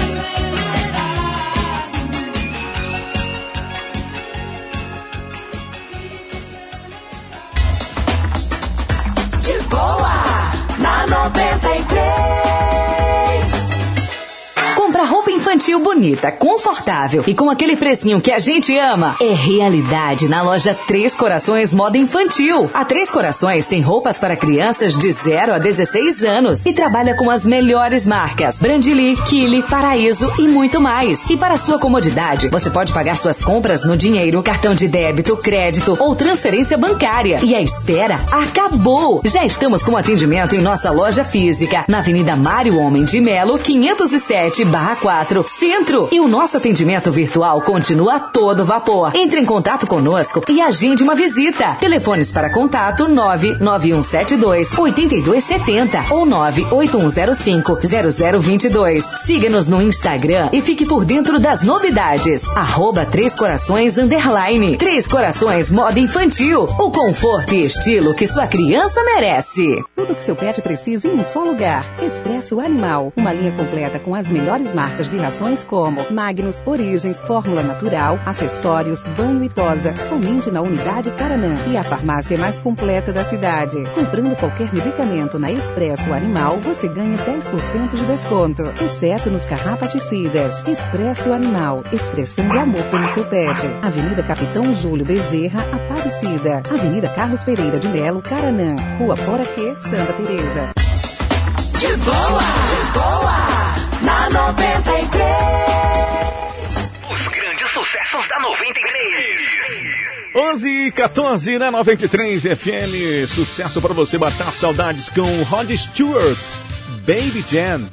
acelerado. De boa, na noventa e três. Comprar roupa infantil bonita, confortável e com aquele precinho que a gente ama é realidade na loja Três Corações Moda Infantil. A Três Corações tem roupas para crianças de zero a dezesseis anos e trabalha com as melhores marcas Brandili, Kili, Paraíso e muito mais. E para sua comodidade, você pode pagar suas compras no dinheiro, cartão de débito, crédito ou transferência bancária. E a espera acabou! Já estamos com atendimento em nossa loja física, na Avenida Mário Homem de Melo, quinhentos e sete barra quatro, Centro. E o nosso atendimento virtual continua a todo vapor. Entre em contato conosco e agende uma visita. Telefones para contato nove nove um sete dois oito dois sete zero ou nove oito um zero cinco zero zero dois dois. Siga-nos no Instagram e fique por dentro das novidades. Arroba Três Corações Underline. Três Corações Moda Infantil. O conforto e estilo que sua criança merece. Tudo que seu pet precisa em um só lugar. Expresso Animal. Uma linha completa com as melhores marcas de rações opções como Magnus, Origens, Fórmula Natural, acessórios, banho e tosa, somente na Unidade Caranã e a farmácia mais completa da cidade. Comprando qualquer medicamento na Expresso Animal, você ganha dez por cento de desconto, exceto nos carrapaticidas. Expresso Animal, expressão de amor pelo seu pet. Avenida Capitão Júlio Bezerra, Aparecida. Avenida Carlos Pereira de Melo, Caranã. Rua Poraquê, Santa Teresa. De boa, de boa, na noventa e três. Os grandes sucessos da noventa e três. onze e quatorze na noventa e três F M. Sucesso para você matar saudades com Rod Stewart, Baby Jam.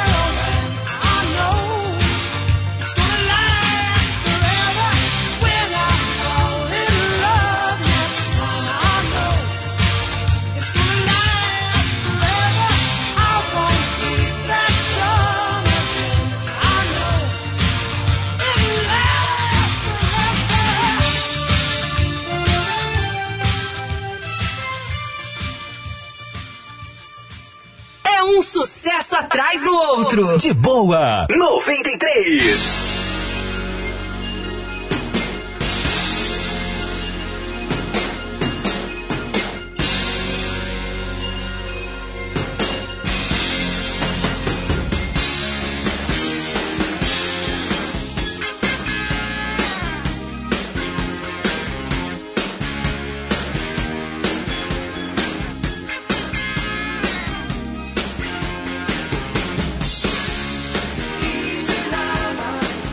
When sucesso atrás do outro. De boa, noventa e três. Easy lover,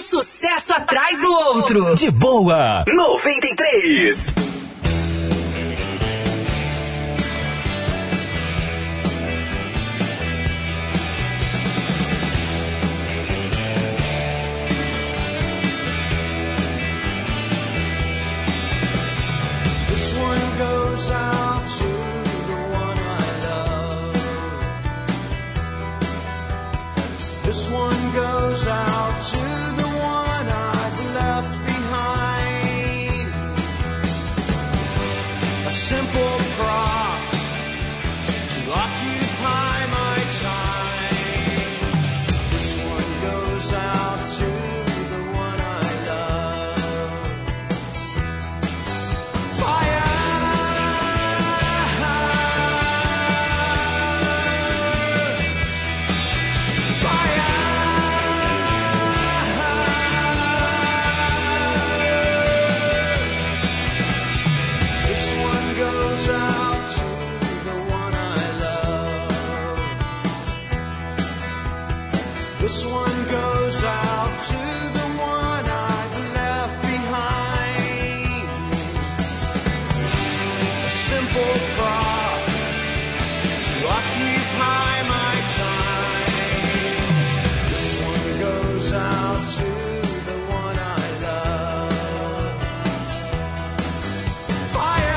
sucesso atrás do outro. De boa, noventa e três. This one goes out to the one I love. This one goes out to the one I've left behind. A simple prop to occupy my time. This one goes out to the one I love. Fire! This one goes out to the one I love. This one goes out to the one I've left behind. A simple prop to occupy my time. This one goes out to the one I love. Fire!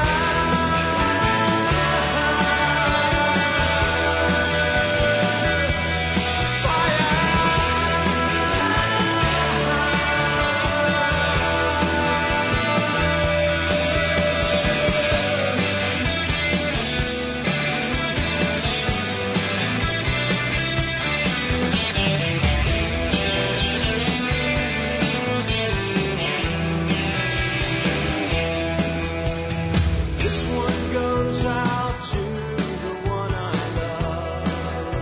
This one goes out to the one I love.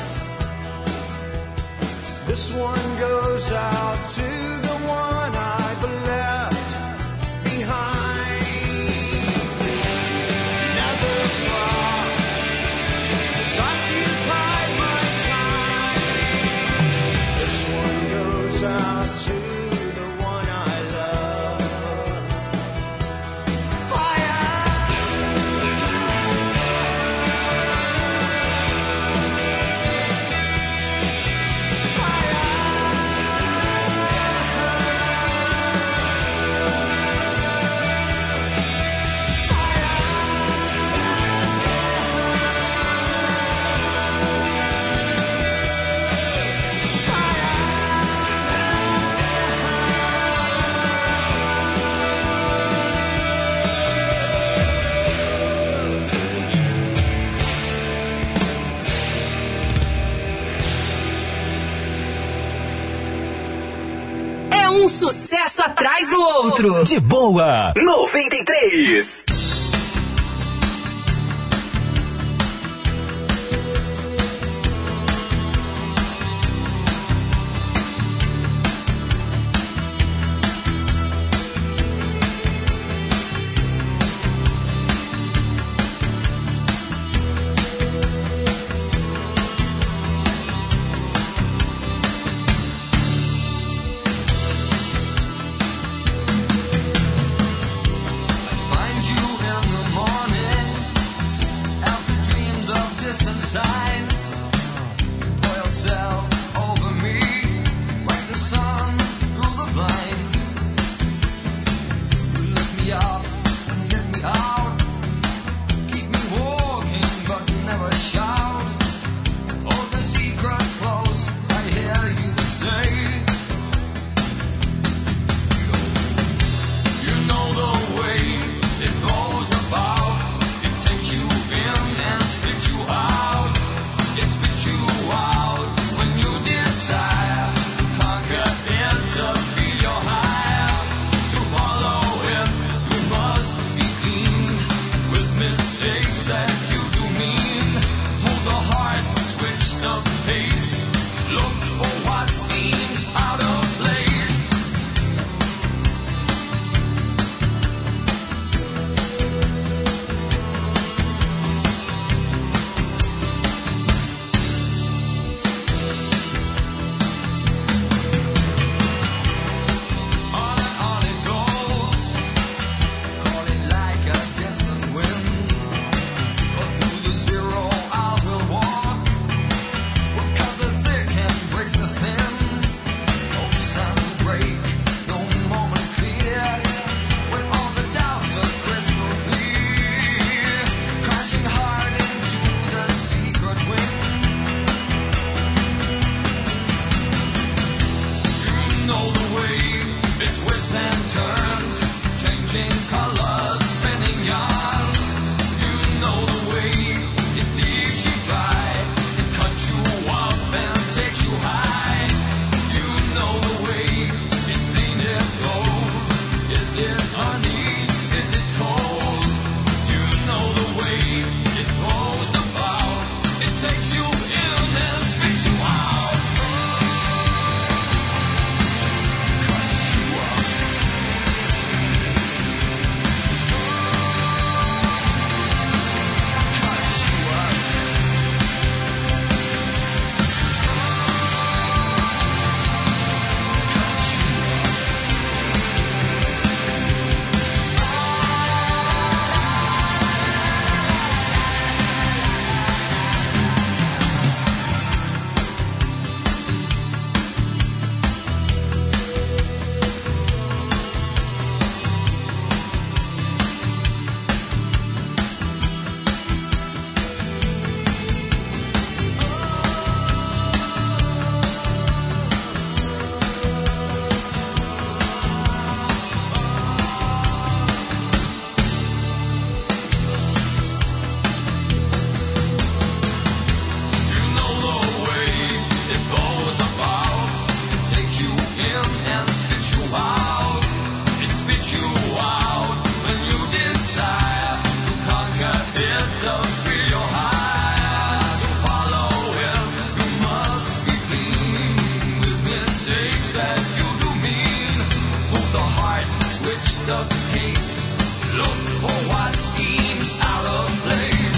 This one goes out to the one I've left behind. Another thought has occupied my time. This one goes out to the one I love. É um sucesso atrás do outro. De boa, noventa e três. Find you of peace. Look for what seems out of place.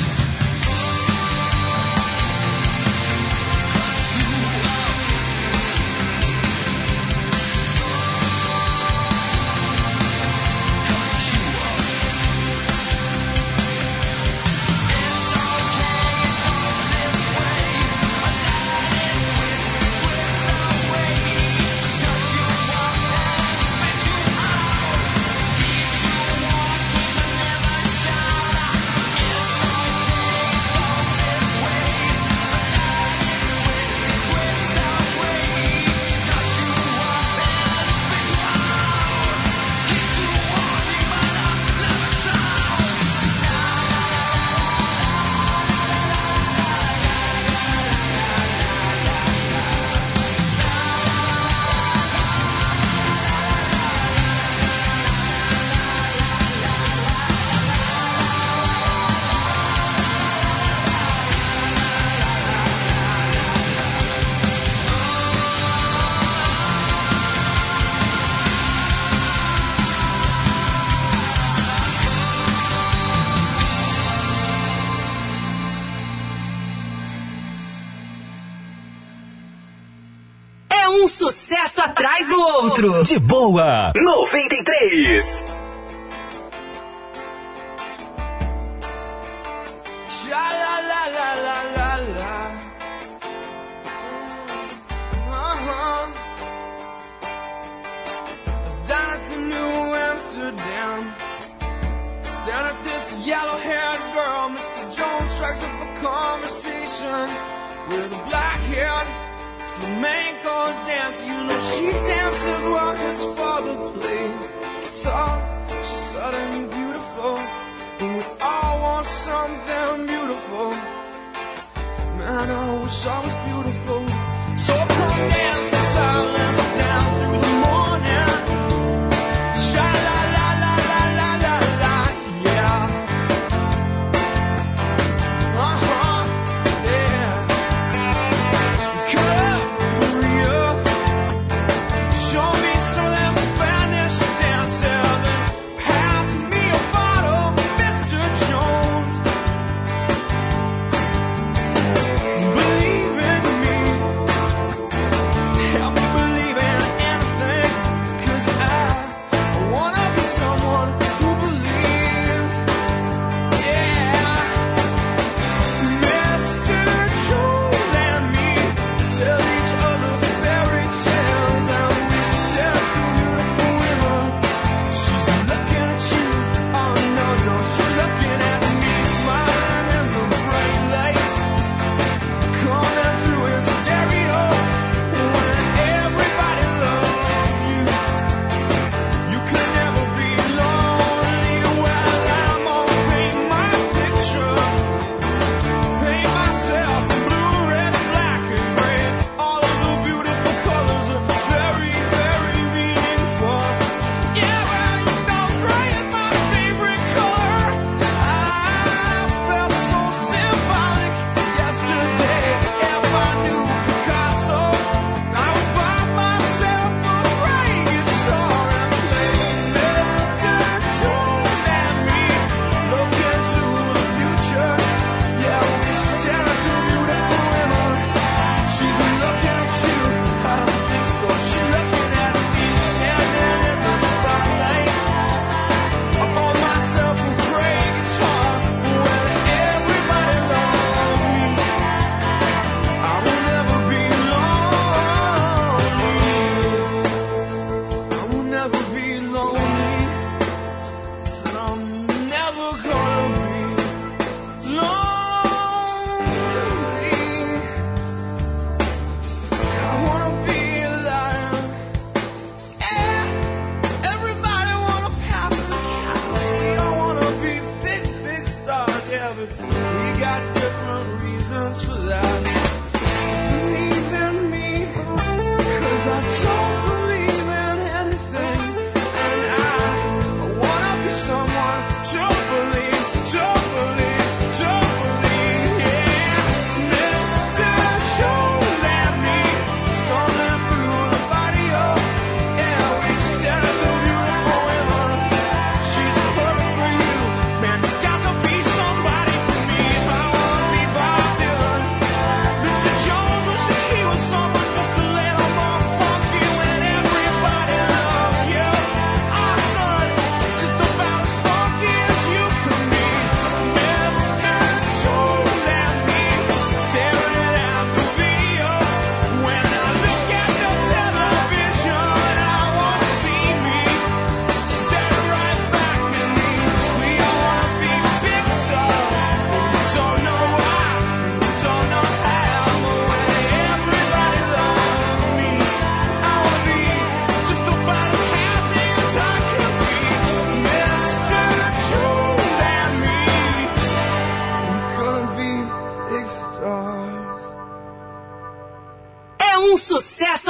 Um sucesso atrás do outro. De boa, noventa e três. Flamenco dance, you know she dances while his father plays guitar. She's suddenly beautiful, and we all want something beautiful. Man, I wish I was beautiful. So come dance the silence down through the morning. Sha la la la la la la la, yeah. Uh huh, yeah. Cut up.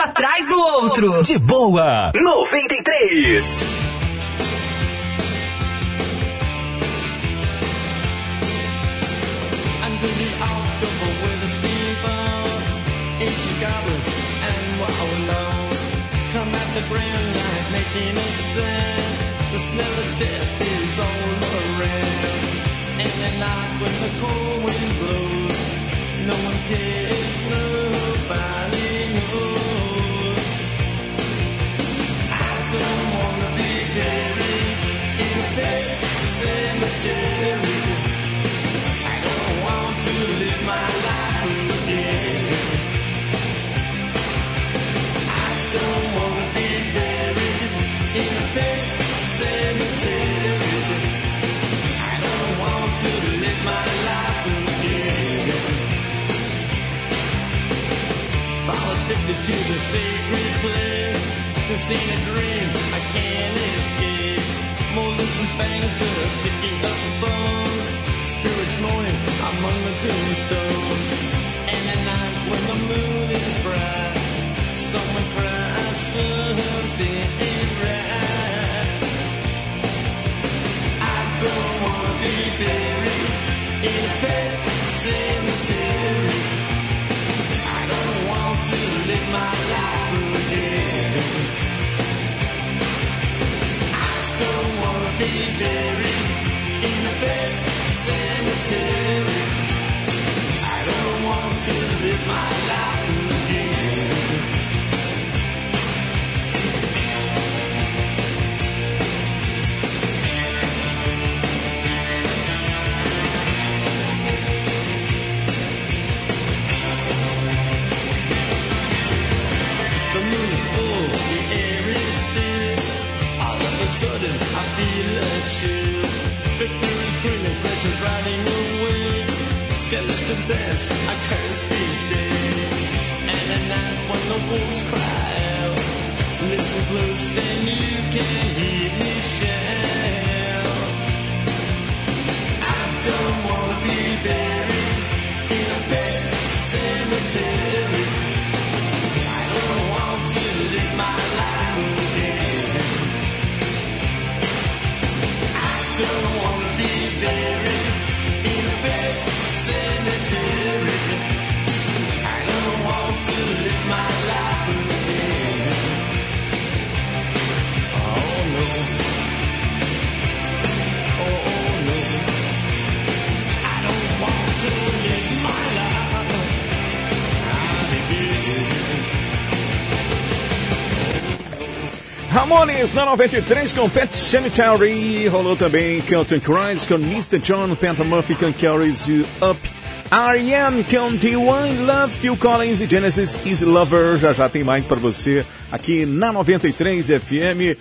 atrás do outro. De boa, noventa e três. Under the October with the steamboats, ancient goblins and wallows come at the grand light making a sound. The smell of death is all around. And at night when the cold wind blows, no one cares, nobody knows. I don't wanna be buried in a pet cemetery. I don't want to live my life again. I don't wanna be buried in a pet cemetery. I don't want to live my life again. Fall addicted to the sacred place. This ain't a dream, I can't escape. Molars and fangs that are picking up bones. Spirits moaning among the tombstones. And at night when the moon is bright, someone cries something ain't right. I don't wanna be buried in a pet cemetery. I don't want to live my life again. I don't wanna be buried in a pet cemetery. I don't want to live my life again. The moon is full, the air is still. All of a sudden I feel a chill. Victory's grinning, flesh is riding away. Skeleton dance, I curse these days. And at night when the wolves cry out, listen close and you can hear me shout. I don't wanna be buried in a pet cemetery. I don't want to live my life again. I don't wanna be buried in a pet cemetery. I don't want to live my life again. Oh no. Oh no. I don't want to live my life again. Ramones na noventa e três com Pet Cemetery. Rolou também Celtic Crimes com mister John, Panta Murphy com Carries You Up, R E M com T one Love, Phil Collins e Genesis Easy Lover. Já já tem mais pra você aqui na noventa e três F M.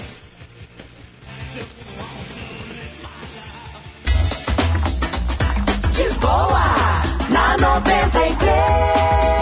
De boa, na noventa e três.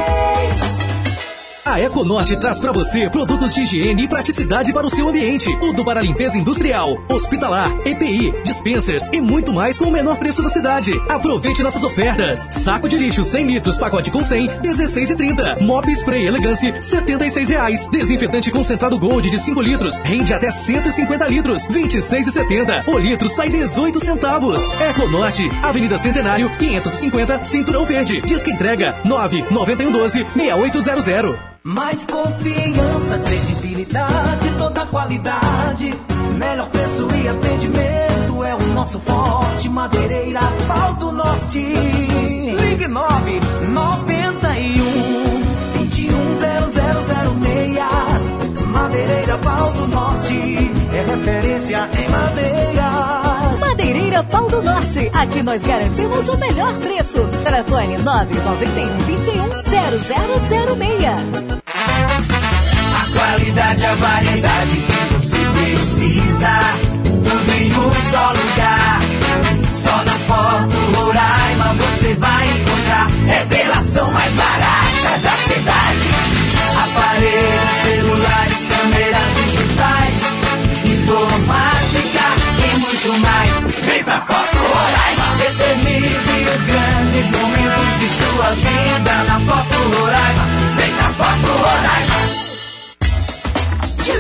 A Econorte traz para você produtos de higiene e praticidade para o seu ambiente. Tudo para limpeza industrial, hospitalar, E P I, dispensers e muito mais com o menor preço da cidade. Aproveite nossas ofertas. Saco de lixo cem litros, pacote com cem, dezesseis e trinta. Mop Spray Elegance, setenta e seis reais. Desinfetante concentrado Gold de cinco litros, rende até cento e cinquenta litros, vinte e seis e setenta. O litro sai dezoito centavos. Econorte, Avenida Centenário, quinhentos e cinquenta, Cinturão Verde. Disque entrega nove nove um um doze, seis oito zero zero. Mais confiança, credibilidade, toda qualidade. Melhor preço e atendimento é o nosso forte. Madeireira Pau do Norte. Ligue nove nove um, dois um zero zero zero seis. Madeireira Pau do Norte é referência em madeira. Madeireira Pau do Norte. Aqui nós garantimos o melhor preço. Telefone nove nove um, dois um zero zero zero seis. A qualidade, a variedade que você precisa, tudo em um só lugar. Só na Foto Roraima você vai encontrar revelação mais barata da cidade. Aparelhos, celulares, câmeras digitais, informática e muito mais. Vem pra Foto Roraima, eternize os grandes momentos de sua vida na Foto Roraima. Vem pra Foto Roraima.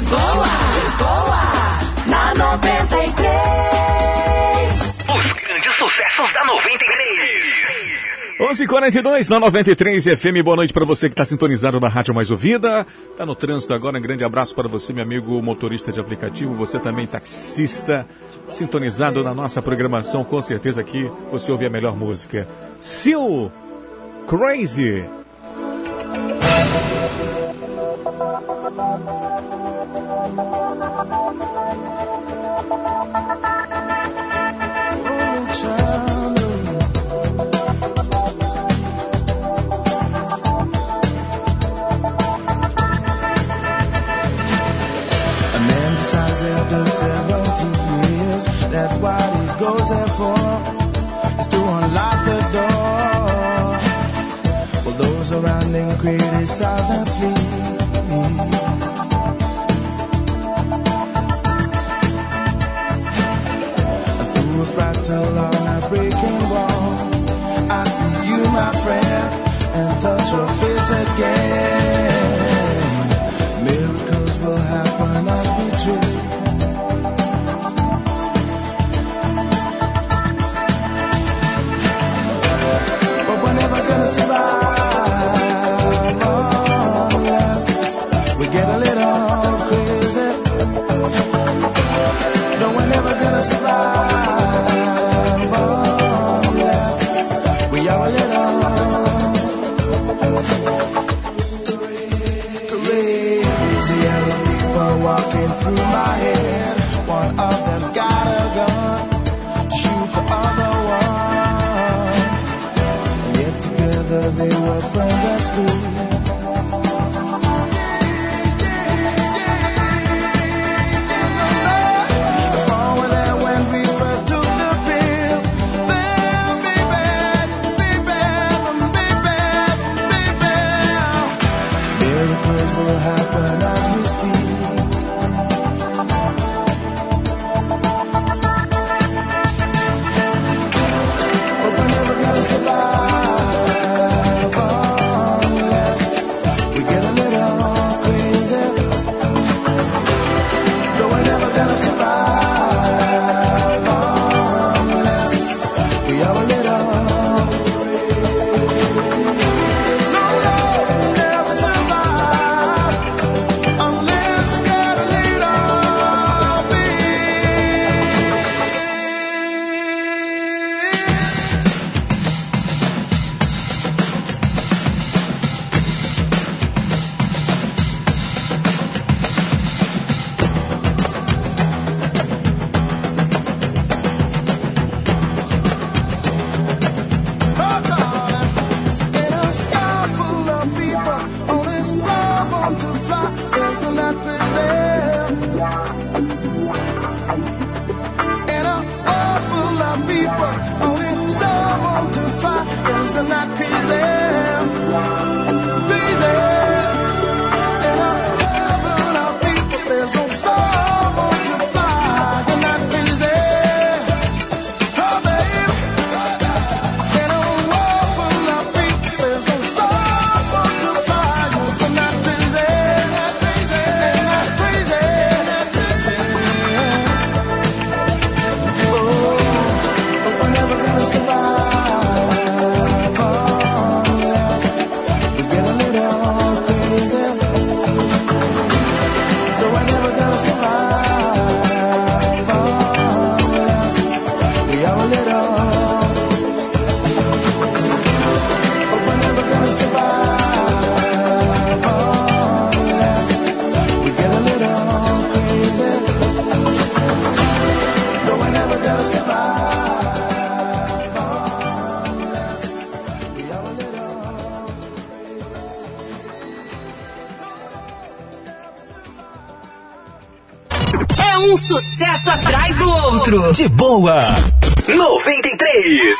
boa, de boa, na noventa e três. Os grandes sucessos da noventa e três. onze e quarenta e dois na noventa e três F M. Boa noite para você que está sintonizado na rádio mais ouvida. Está no trânsito agora. Um grande abraço para você, meu amigo motorista de aplicativo. Você também taxista, sintonizado na nossa programação. Com certeza aqui você ouve a melhor música. Seal Crazy. That's what he goes there for, is to unlock the door. Well, those around him criticize and sleep. Through a fractal on a breaking wall, I see you, my friend, and touch your face again. Miracles will happen as we dream. Gonna survive unless we get a little crazy. No, we're never gonna survive unless we are a little crazy. Yellow people walking through my head. One of them's got a gun to shoot the other one. They were friends at school. If I were there when we first took the pill, then be bad, be bad, be bad, be bad. Miracles will happen as we speak. But we're never gonna survive. Um sucesso atrás do outro. De boa. noventa e três.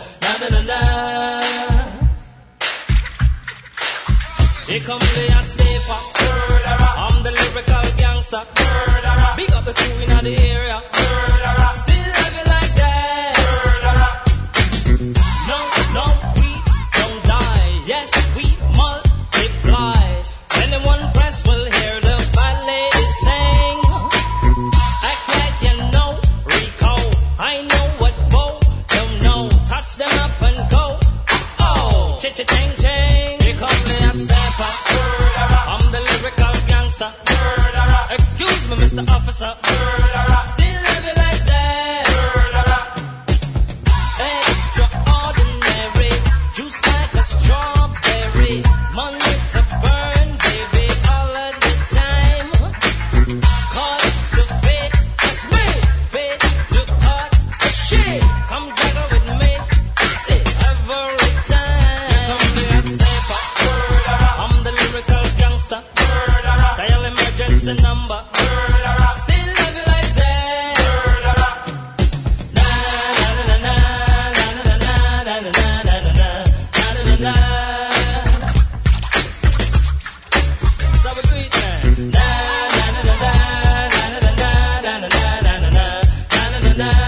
Here comes the hot stay Mister Officer. Still love you like that. Extraordinary, juice like a strawberry. Money to burn, baby, all of the time. Call it the fate, it's me. Fate to cut the shit. Come juggle with me, say every time. Here come the hot stepper. I'm the lyrical gangster. Dial emergency number. Still love you like that. Na na na na na na na na na na na na na. So we do it now. Na na na na na na na na na na na na na na.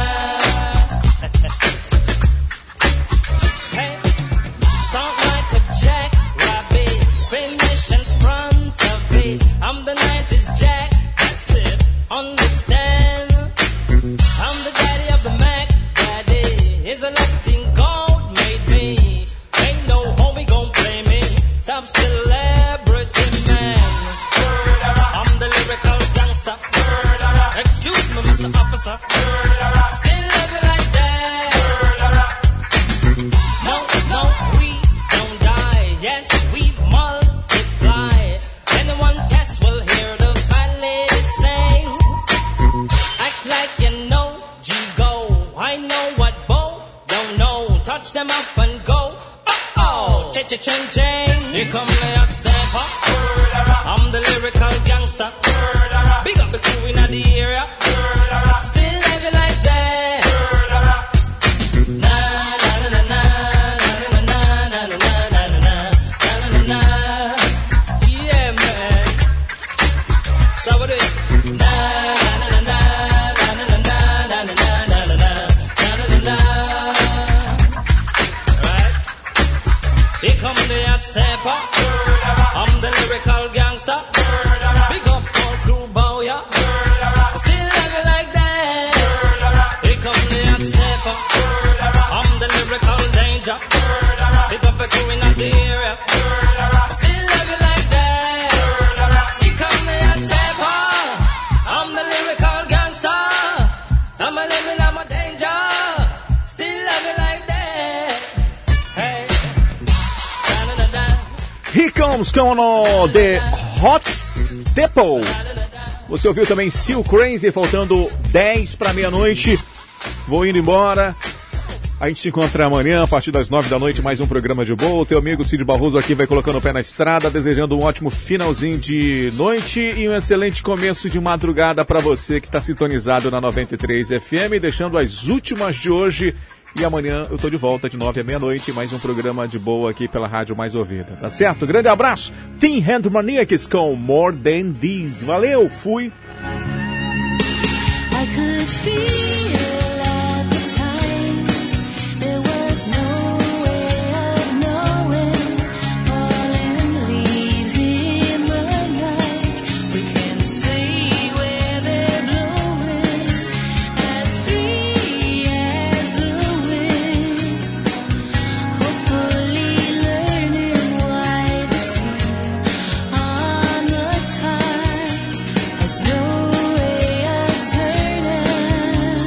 Hey, start like a jackrabbit, finish in front of it. I'm the nineties Jack, that's it. Understand? I'm the daddy of the Mac, daddy. Is a Latin gold made me. Ain't no homie gon' play me. Top celebrity man. I'm the lyrical gangster. Excuse me, Mister Officer. Still love you like that. No, no, we don't die. Yes, we multiply. Anyone test will hear the fine lady sing. Act like you know G-Go. I know what Bo don't know. Touch them up and go. Uh-oh, cha-cha-ching-ching. Here come the hot stepper. I'm the lyrical gangster. Big up the crew in the area. Still love you like that. Na na na na na na na na na na na na na na. Yeah, man. So what it? Na na na na na na na na na na na na na na. Right? Here come the hot stepper. I'm the lyrical gangster. Big up all crew bow ya. Still love you like that. Here come the hot stepper. I'm the lyrical danger. Big up the crew in the area. Still love you like that. Here come the hot stepper. I'm the lyrical gangster. I'm a living, I'm a danger. Still love you like that. Hey. Da-da-da-da. Here comes com o The Hot Stepper. Você ouviu também Seal Crazy, faltando dez para meia-noite. Vou indo embora. A gente se encontra amanhã, a partir das nove da noite, mais um programa de boa. O teu amigo Cid Barroso aqui vai colocando o pé na estrada, desejando um ótimo finalzinho de noite e um excelente começo de madrugada para você que está sintonizado na noventa e três F M, deixando as últimas de hoje. E amanhã eu tô de volta de nove à meia-noite, mais um programa de boa aqui pela Rádio Mais Ouvida, tá certo? Grande abraço, Team Hand Maniacs com More Than This. Valeu, fui! I could feel at the time there was no way of knowing. Falling leaves in the night, we can see where they're blowing, as free as the wind. Hopefully learning why the sea on the tide has no way of turning.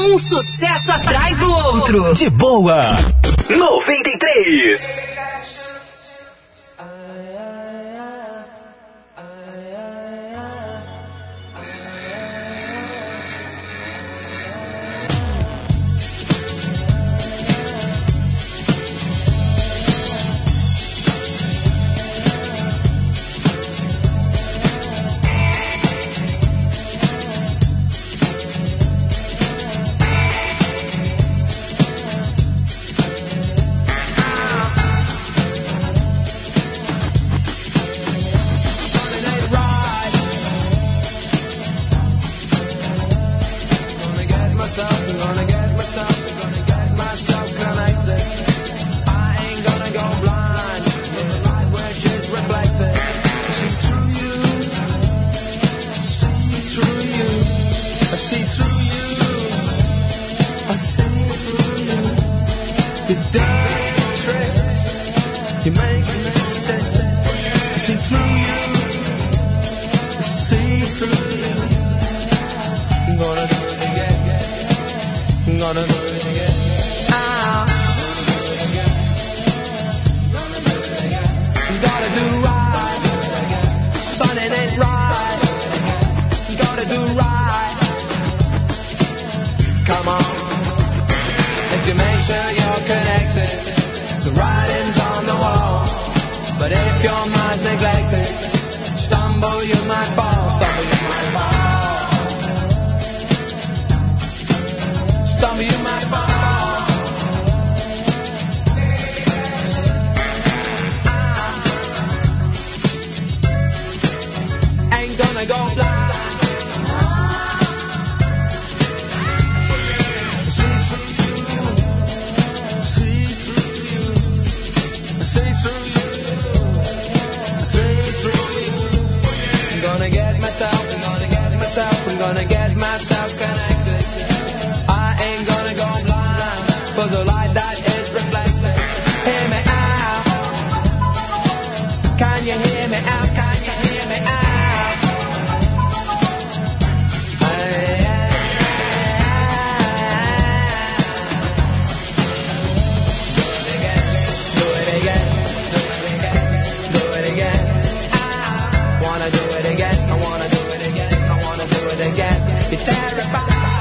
um sucesso atrás do outro. De boa. noventa e três. You're terrified.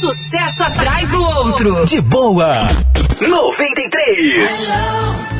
sucesso atrás do outro. De boa. noventa e três. Hello.